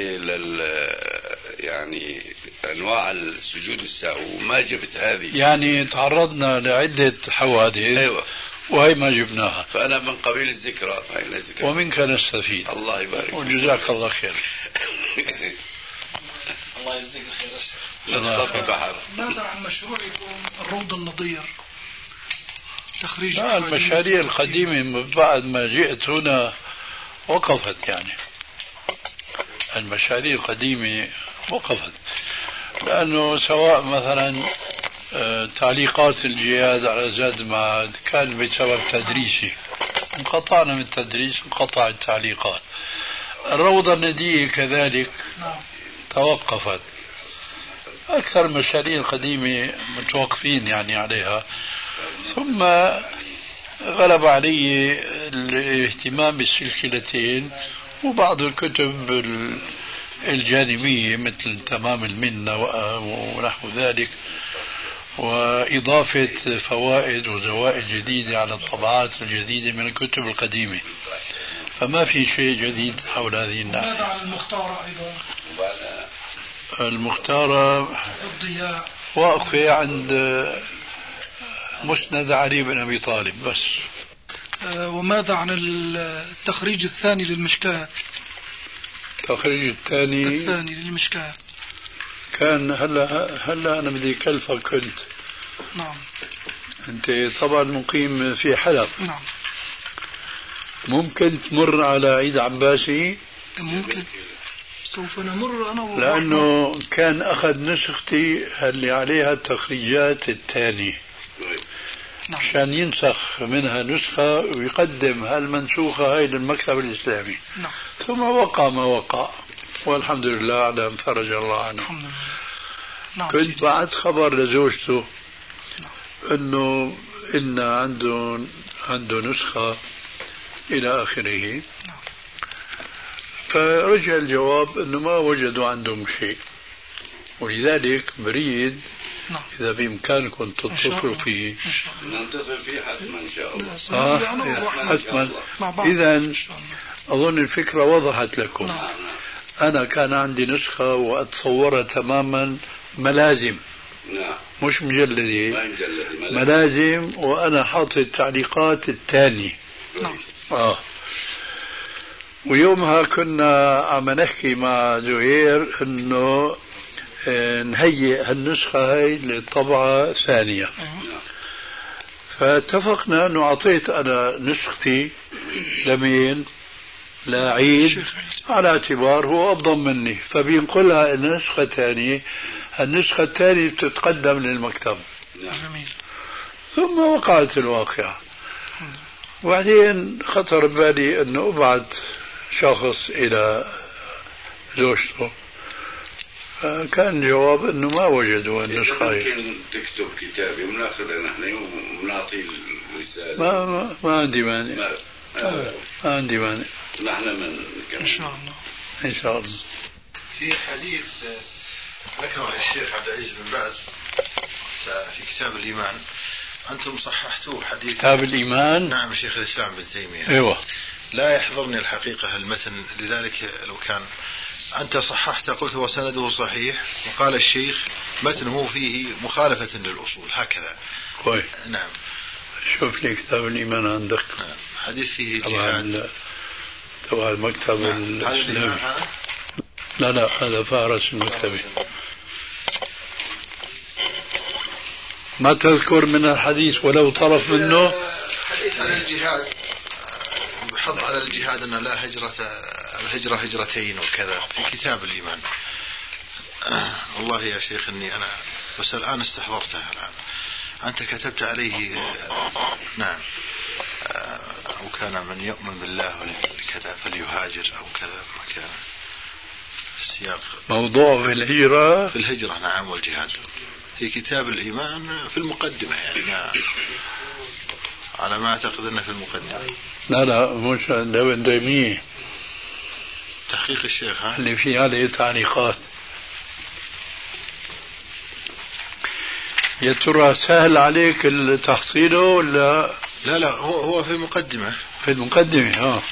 [SPEAKER 4] يعني أنواع السجود السهو، ما جبت هذه؟
[SPEAKER 2] يعني تعرضنا لعدة حوادث.
[SPEAKER 4] أيوة.
[SPEAKER 2] وهي ما جبناها،
[SPEAKER 4] فأنا من قبيل الذكرى
[SPEAKER 2] ومنك نستفيد.
[SPEAKER 4] الله يبارك
[SPEAKER 2] وجزاك الله خير.
[SPEAKER 7] الله يجزيك الخير.
[SPEAKER 4] لطف بحر.
[SPEAKER 7] ماذا عن مشروع يكون الروض النظير تخريج؟
[SPEAKER 2] المشاريع القديمة بعد ما جئت هنا وقفت، يعني المشاريع القديمة وقفت، لأنه سواء مثلا تعليقات الجهاد على زاد المعاد كان بسبب تدريسي، انقطعنا من التدريس، انقطع التعليقات. الروضة الندية كذلك توقفت. أكثر المشاريع القديمة متوقفين يعني عليها. ثم غلب علي الاهتمام بالسلسلتين وبعض الكتب الجانبية مثل تمام المنة ونحو ذلك، وإضافة فوائد وزوائد جديدة على الطبعات الجديدة من الكتب القديمة. فما في شيء جديد حول هذه الناحية.
[SPEAKER 7] ماذا عن المختارة أيضا؟
[SPEAKER 2] المختارة
[SPEAKER 7] الضياء
[SPEAKER 2] واقفة عند مسند علي بن أبي طالب بس.
[SPEAKER 7] وماذا عن التخريج الثاني للمشكاة؟
[SPEAKER 2] التخريج الثاني
[SPEAKER 7] للمشكاة
[SPEAKER 2] كان هلا أنا بدي كلفك كنت.
[SPEAKER 7] نعم.
[SPEAKER 2] أنت طبعا مقيم في حلب.
[SPEAKER 7] نعم.
[SPEAKER 2] ممكن تمر على عيد عباسي؟
[SPEAKER 7] ممكن، سوف نمر أنا
[SPEAKER 2] لأنه كان أخذ نسختي اللي عليها التخريجات الثانية.
[SPEAKER 7] نعم.
[SPEAKER 2] عشان ينسخ منها نسخة ويقدم هالمنسوخة هاي للمكتب الإسلامي.
[SPEAKER 7] نعم.
[SPEAKER 2] ثم وقع ما وقع والحمد لله على أن فرج الله عنه.
[SPEAKER 7] الحمد لله. نعم.
[SPEAKER 2] كنت بعت خبر لزوجته أنه إن عنده نسخة إلى آخره.
[SPEAKER 7] نعم.
[SPEAKER 2] فرجع الجواب أنه ما وجدوا عندهم شيء، ولذلك بريد
[SPEAKER 7] نعم.
[SPEAKER 2] إذا بإمكانكم تتصلوا فيه.
[SPEAKER 4] نتصل فيه حتما إن شاء الله.
[SPEAKER 2] حتما. إذن أظن الفكرة وضحت لكم.
[SPEAKER 7] نعم.
[SPEAKER 2] أنا كان عندي نسخة وأتصورها تماما ملازم.
[SPEAKER 4] نعم.
[SPEAKER 2] مش مجلدة، ملازم، وأنا حاطط التعليقات الثانية.
[SPEAKER 7] نعم.
[SPEAKER 2] ويومها كنا عم نحكي مع زهير انه نهيئ هالنسخة هاي للطبعة ثانية. فاتفقنا انه اعطيت انا نسختي لمين؟ لعيد، على اعتبار هو افضل مني، فبينقلها النسخة الثانية. النسخة الثانية بتتقدم للمكتب.
[SPEAKER 7] جميل.
[SPEAKER 2] ثم وقعت الواقعة. وبعدين خطر ببالي انه ابعث شخص الى زوجته، كان الجواب انه ما وجدوا النسخة.
[SPEAKER 4] ممكن تكتب كتابي وناخذها نحن ونعطي الرسالة.
[SPEAKER 2] ما عندي مانع. ما عندي مانع.
[SPEAKER 4] نحن
[SPEAKER 7] ان شاء الله.
[SPEAKER 2] ان شاء الله.
[SPEAKER 3] في حديث ذكره الشيخ عبد العزيز بن باز في كتاب الإيمان، أنتم صححتوه حديث
[SPEAKER 2] كتاب الإيمان.
[SPEAKER 3] نعم، شيخ الإسلام ابن تيمية.
[SPEAKER 2] ايوه.
[SPEAKER 3] لا يحضرني الحقيقة المتن، لذلك لو كان أنت صححت قلت هو سنده صحيح، وقال الشيخ متنه فيه مخالفة للأصول، هكذا.
[SPEAKER 2] كويس.
[SPEAKER 3] نعم.
[SPEAKER 2] شوف لي كتاب الإيمان عندك.
[SPEAKER 3] نعم. حديث فيه جهاد
[SPEAKER 2] تبع المكتب الإسلامي. لا هذا فارس المكتبي. ما تذكر من الحديث ولو طرف منه؟
[SPEAKER 3] حديث عن الجهاد، حض على الجهاد أن لا الهجرة هجرتين وكذا في كتاب الإيمان. والله يا شيخ إني أنا بس الآن استحضرتها. الآن أنت كتبت عليه نعم، أو كان من يؤمن بالله كذا فليهاجر أو كذا، ما كان السياق
[SPEAKER 2] موضوع في الهجرة.
[SPEAKER 3] في الهجرة نعم، والجهاد في كتاب الإيمان في المقدمة، يعني على ما أعتقد أنه في المقدمة.
[SPEAKER 2] لا مش ابن تيمية،
[SPEAKER 3] تحقيق الشيخ
[SPEAKER 2] اللي فيه عليه تعليقات. يا ترى سهل عليك التحصيله ولا؟
[SPEAKER 3] لا هو في المقدمة.
[SPEAKER 2] في المقدمة.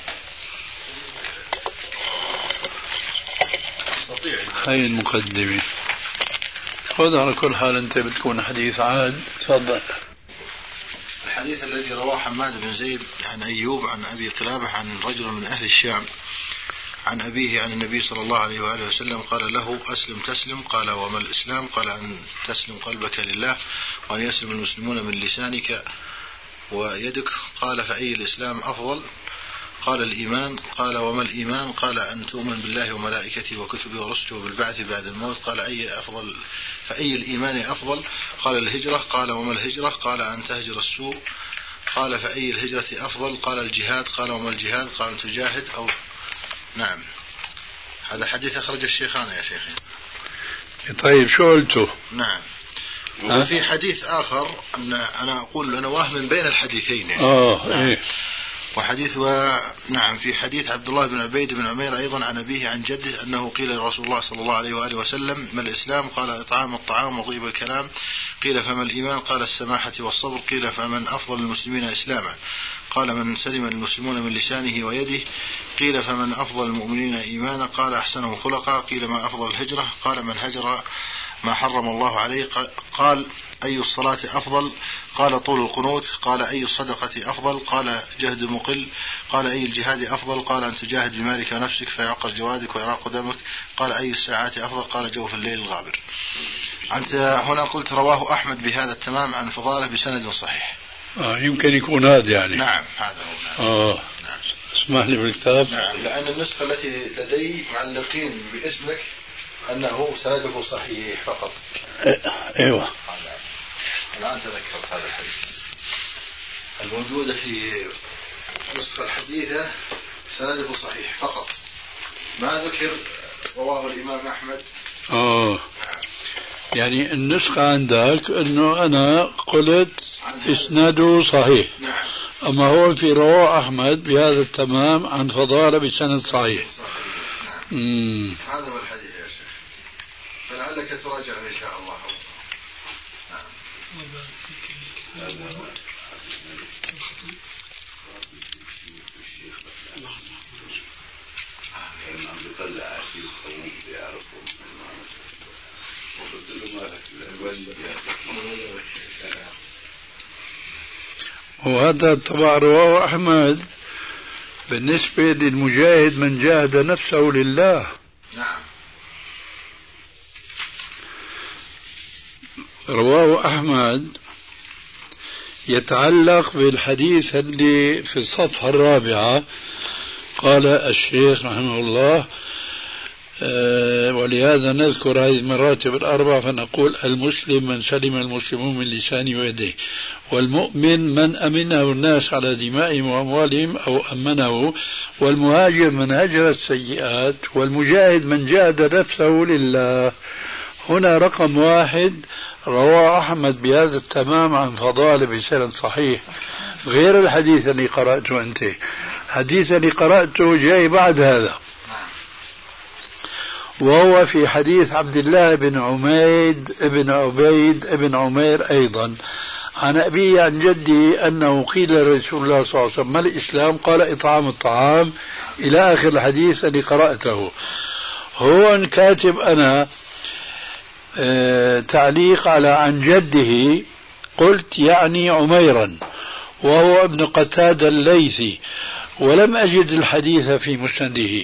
[SPEAKER 2] هاي المقدمة. خذ على كل حال أنت بتكون حديث عاد. تفضل.
[SPEAKER 3] الحديث الذي رواه حماد بن زيد عن أيوب عن أبي قلابة عن رجل من أهل الشام عن أبيه عن النبي صلى الله عليه وآله وسلم قال له أسلم تسلم. قال وما الإسلام؟ قال أن تسلم قلبك لله وأن يسلم المسلمون من لسانك ويدك. قال فأي الإسلام أفضل؟ قال الإيمان. قال وما الإيمان؟ قال أن تؤمن بالله وملائكته وكتبه ورسله وبالبعث بعد الموت. قال أي أفضل؟ فأي الإيمان أفضل؟ قال الهجرة. قال وما الهجرة؟ قال أن تهجر السوء. قال فأي الهجرة أفضل؟ قال الجهاد. قال وما الجهاد؟ قال أن تجاهد أو نعم. هذا حديث أخرج الشيخان يا شيخي.
[SPEAKER 2] طيب شو قلته؟
[SPEAKER 3] نعم. وفي حديث آخر أن أنا أقول أنا واهم بين الحديثين يعني.
[SPEAKER 2] نعم. إيه.
[SPEAKER 3] وحديث نعم في حديث عبد الله بن عبيد بن عمير أيضا عن أبيه عن جده أنه قيل لرسول الله صلى الله عليه وآله وسلم ما الإسلام؟ قال إطعام الطعام وطيب الكلام. قيل فما الإيمان؟ قال السماحة والصبر. قيل فمن أفضل المسلمين إسلاما؟ قال من سلم المسلمون من لسانه ويده. قيل فمن أفضل المؤمنين إيمانا؟ قال أحسنهم خلقا. قيل ما أفضل الهجرة؟ قال من هجر ما حرم الله عليه. قال أي الصلاة أفضل؟ قال طول القنوت. قال أي الصدقة أفضل؟ قال جهد مقل. قال أي الجهاد أفضل؟ قال أن تجاهد بمالك ونفسك فيعقر جوادك ويراق دمك. قال أي الساعات أفضل؟ قال جوف الليل الغابر. أنت هنا قلت رواه أحمد بهذا التمام عن فضالة بسند صحيح.
[SPEAKER 2] يمكن يكون هذا يعني.
[SPEAKER 3] نعم هذا هو.
[SPEAKER 2] نعم. اسمح لي بالكتاب.
[SPEAKER 3] نعم لأن النسخة التي لدي معلقين باسمك أنه سنده صحيح فقط.
[SPEAKER 2] ايوه
[SPEAKER 3] الآن تذكرت هذا الحديث الموجودة في النسخة الحديثة سنده صحيح فقط ما ذكر رواه الإمام أحمد.
[SPEAKER 2] يعني النسخة عندك أنه أنا قلت إسناده صحيح.
[SPEAKER 3] نعم.
[SPEAKER 2] أما هو في رواه أحمد بهذا التمام عن فضالة بسند صحيح.
[SPEAKER 3] نعم. هذا هو الحديث يا شيخ فلعلك تراجع إن شاء الله.
[SPEAKER 2] وهذا طبعا رواه أحمد بالنسبة للمجاهد من جاهد نفسه لله.
[SPEAKER 3] نعم.
[SPEAKER 2] رواه أحمد يتعلق بالحديث اللي في الصفحة الرابعة. قال الشيخ رحمه الله ولهذا نذكر هذه المراتب الأربع فنقول المسلم من سلم المسلمون من لسانه ويده، والمؤمن من أمنه الناس على دمائهم وأموالهم أو أمنه، والمهاجر من هجر السيئات، والمجاهد من جاهد نفسه لله. هنا رقم 1 رواه أحمد بهذا التمام عن فضالة بسند صحيح غير الحديث اللي قرأته أنت. الحديث اللي قرأته جاي بعد هذا وهو في حديث عبد الله بن عميد بن عبيد بن عمير أيضا عن أبيه عن جدي أنه قيل لرسول الله صلى الله عليه وسلم ما الإسلام؟ قال إطعام الطعام إلى آخر الحديث اللي قرأته. هو كاتب أنا تعليق على عن جده قلت يعني عميرا وهو ابن قتادة الليثي ولم أجد الحديث في مسنده.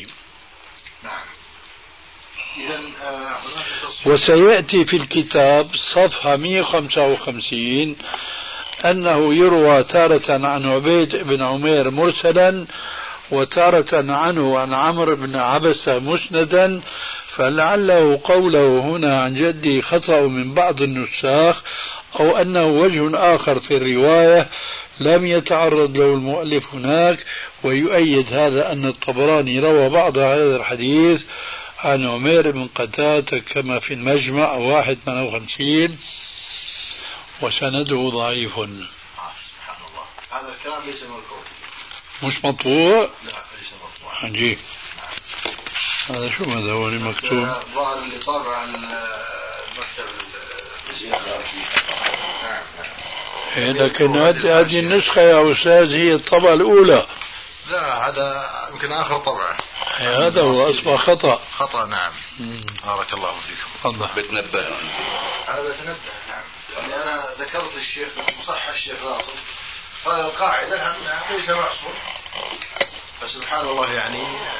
[SPEAKER 2] وسيأتي في الكتاب صفحة 155 أنه يروى تارة عن عبيد بن عمير مرسلا وتارة عنه عن عمرو بن عبسة مسندا، فلعله قوله هنا عن جدي خطأ من بعض النساخ أو أنه وجه آخر في الرواية لم يتعرض له المؤلف هناك. ويؤيد هذا أن الطبراني روى بعض هذا الحديث عن عمير بن قتادة كما في المجمع 158 وسنده ضعيف.
[SPEAKER 3] سبحان الله هذا الكلام ليس مرفوع
[SPEAKER 2] مش مطبوع.
[SPEAKER 3] لا ليس مطبوع.
[SPEAKER 2] عجيب. هذا شو هذا هو مكتوب؟
[SPEAKER 3] الظاهر اللي طابع المكتب. نعم.
[SPEAKER 2] لكن هذه النسخة يا أستاذ هي الطبعة الأولى.
[SPEAKER 3] لا هذا يمكن آخر طبعة.
[SPEAKER 2] هذا هو أصبح خطأ.
[SPEAKER 3] نعم. بارك الله فيكم.
[SPEAKER 2] الله
[SPEAKER 4] بتنبه.
[SPEAKER 3] أنا بتنبه. نعم. يعني أنا ذكرت الشيخ مصحح الشيخ ناصر قال القاعدة أنه ليس معصوم، فسبحان الله يعني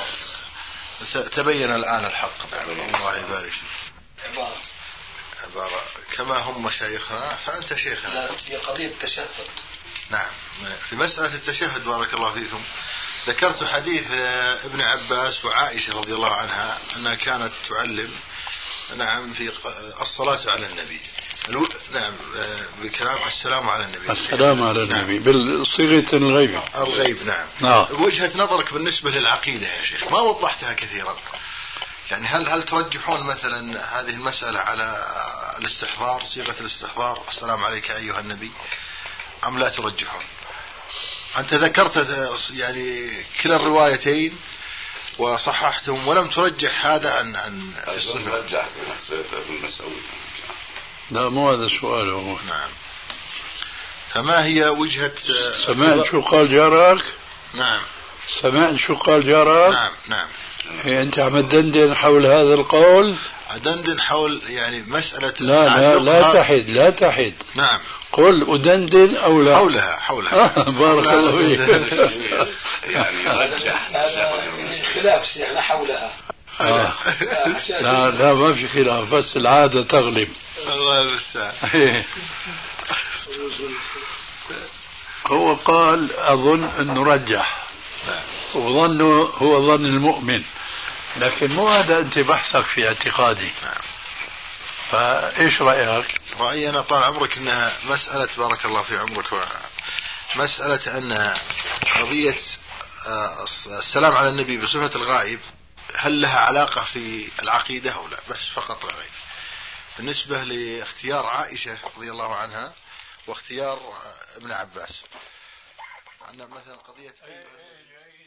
[SPEAKER 3] تبين الآن الحق. نعم. الله يبارك فيك. عبارة كما هم مشايخنا فأنت شيخنا.
[SPEAKER 8] لا هي قضية التشهد.
[SPEAKER 3] نعم. في مسألة التشهد بارك الله فيكم ذكرت حديث ابن عباس وعائشة رضي الله عنها أنها كانت تعلم نعم في الصلاة على النبي. نعم بكلام السلام على النبي.
[SPEAKER 2] السلام على النبي. نعم. بالصيغة الغيب.
[SPEAKER 3] نعم. وجهة نظرك بالنسبة للعقيدة يا شيخ ما وضحتها كثيرا. يعني هل ترجحون مثلا هذه المسألة على الاستحضار، صيغة الاستحضار السلام عليك أيها النبي، أم لا ترجحون؟ أنت ذكرت يعني كلا الروايتين وصححتهم ولم ترجح هذا عن في الصفة.
[SPEAKER 4] رجحت ابن مسعود.
[SPEAKER 2] لا مو هذا السؤال هو.
[SPEAKER 3] نعم. فما هي وجهة
[SPEAKER 2] سمعت شو قال جارك؟
[SPEAKER 3] نعم.
[SPEAKER 2] سمعت شو قال جارك؟
[SPEAKER 3] نعم نعم.
[SPEAKER 2] أنت عم تدندن حول هذا القول؟
[SPEAKER 3] أدندن حول يعني مسألة
[SPEAKER 2] لا تحد.
[SPEAKER 3] نعم.
[SPEAKER 2] قل أدندن أو لا؟
[SPEAKER 3] حولها.
[SPEAKER 2] بارك الله فيك.
[SPEAKER 4] يعني رجح
[SPEAKER 5] خلاف يعني حولها.
[SPEAKER 2] لا ما في خلاف، بس العادة تغلب.
[SPEAKER 3] الله المستعان.
[SPEAKER 2] هو قال أظن أنه رجح، وظنه هو ظن المؤمن، لكن مو هذا أنت بحثك في اعتقادي. فإيش رأيك؟
[SPEAKER 3] رأيي أنا طال عمرك أنها مسألة، بارك الله في عمرك، مسألة أن قضية السلام على النبي بصفة الغائب هل لها علاقة في العقيدة أو لا، بس فقط لا غير. بالنسبة لاختيار عائشة رضي الله عنها واختيار ابن عباس، عندنا مثلا قضية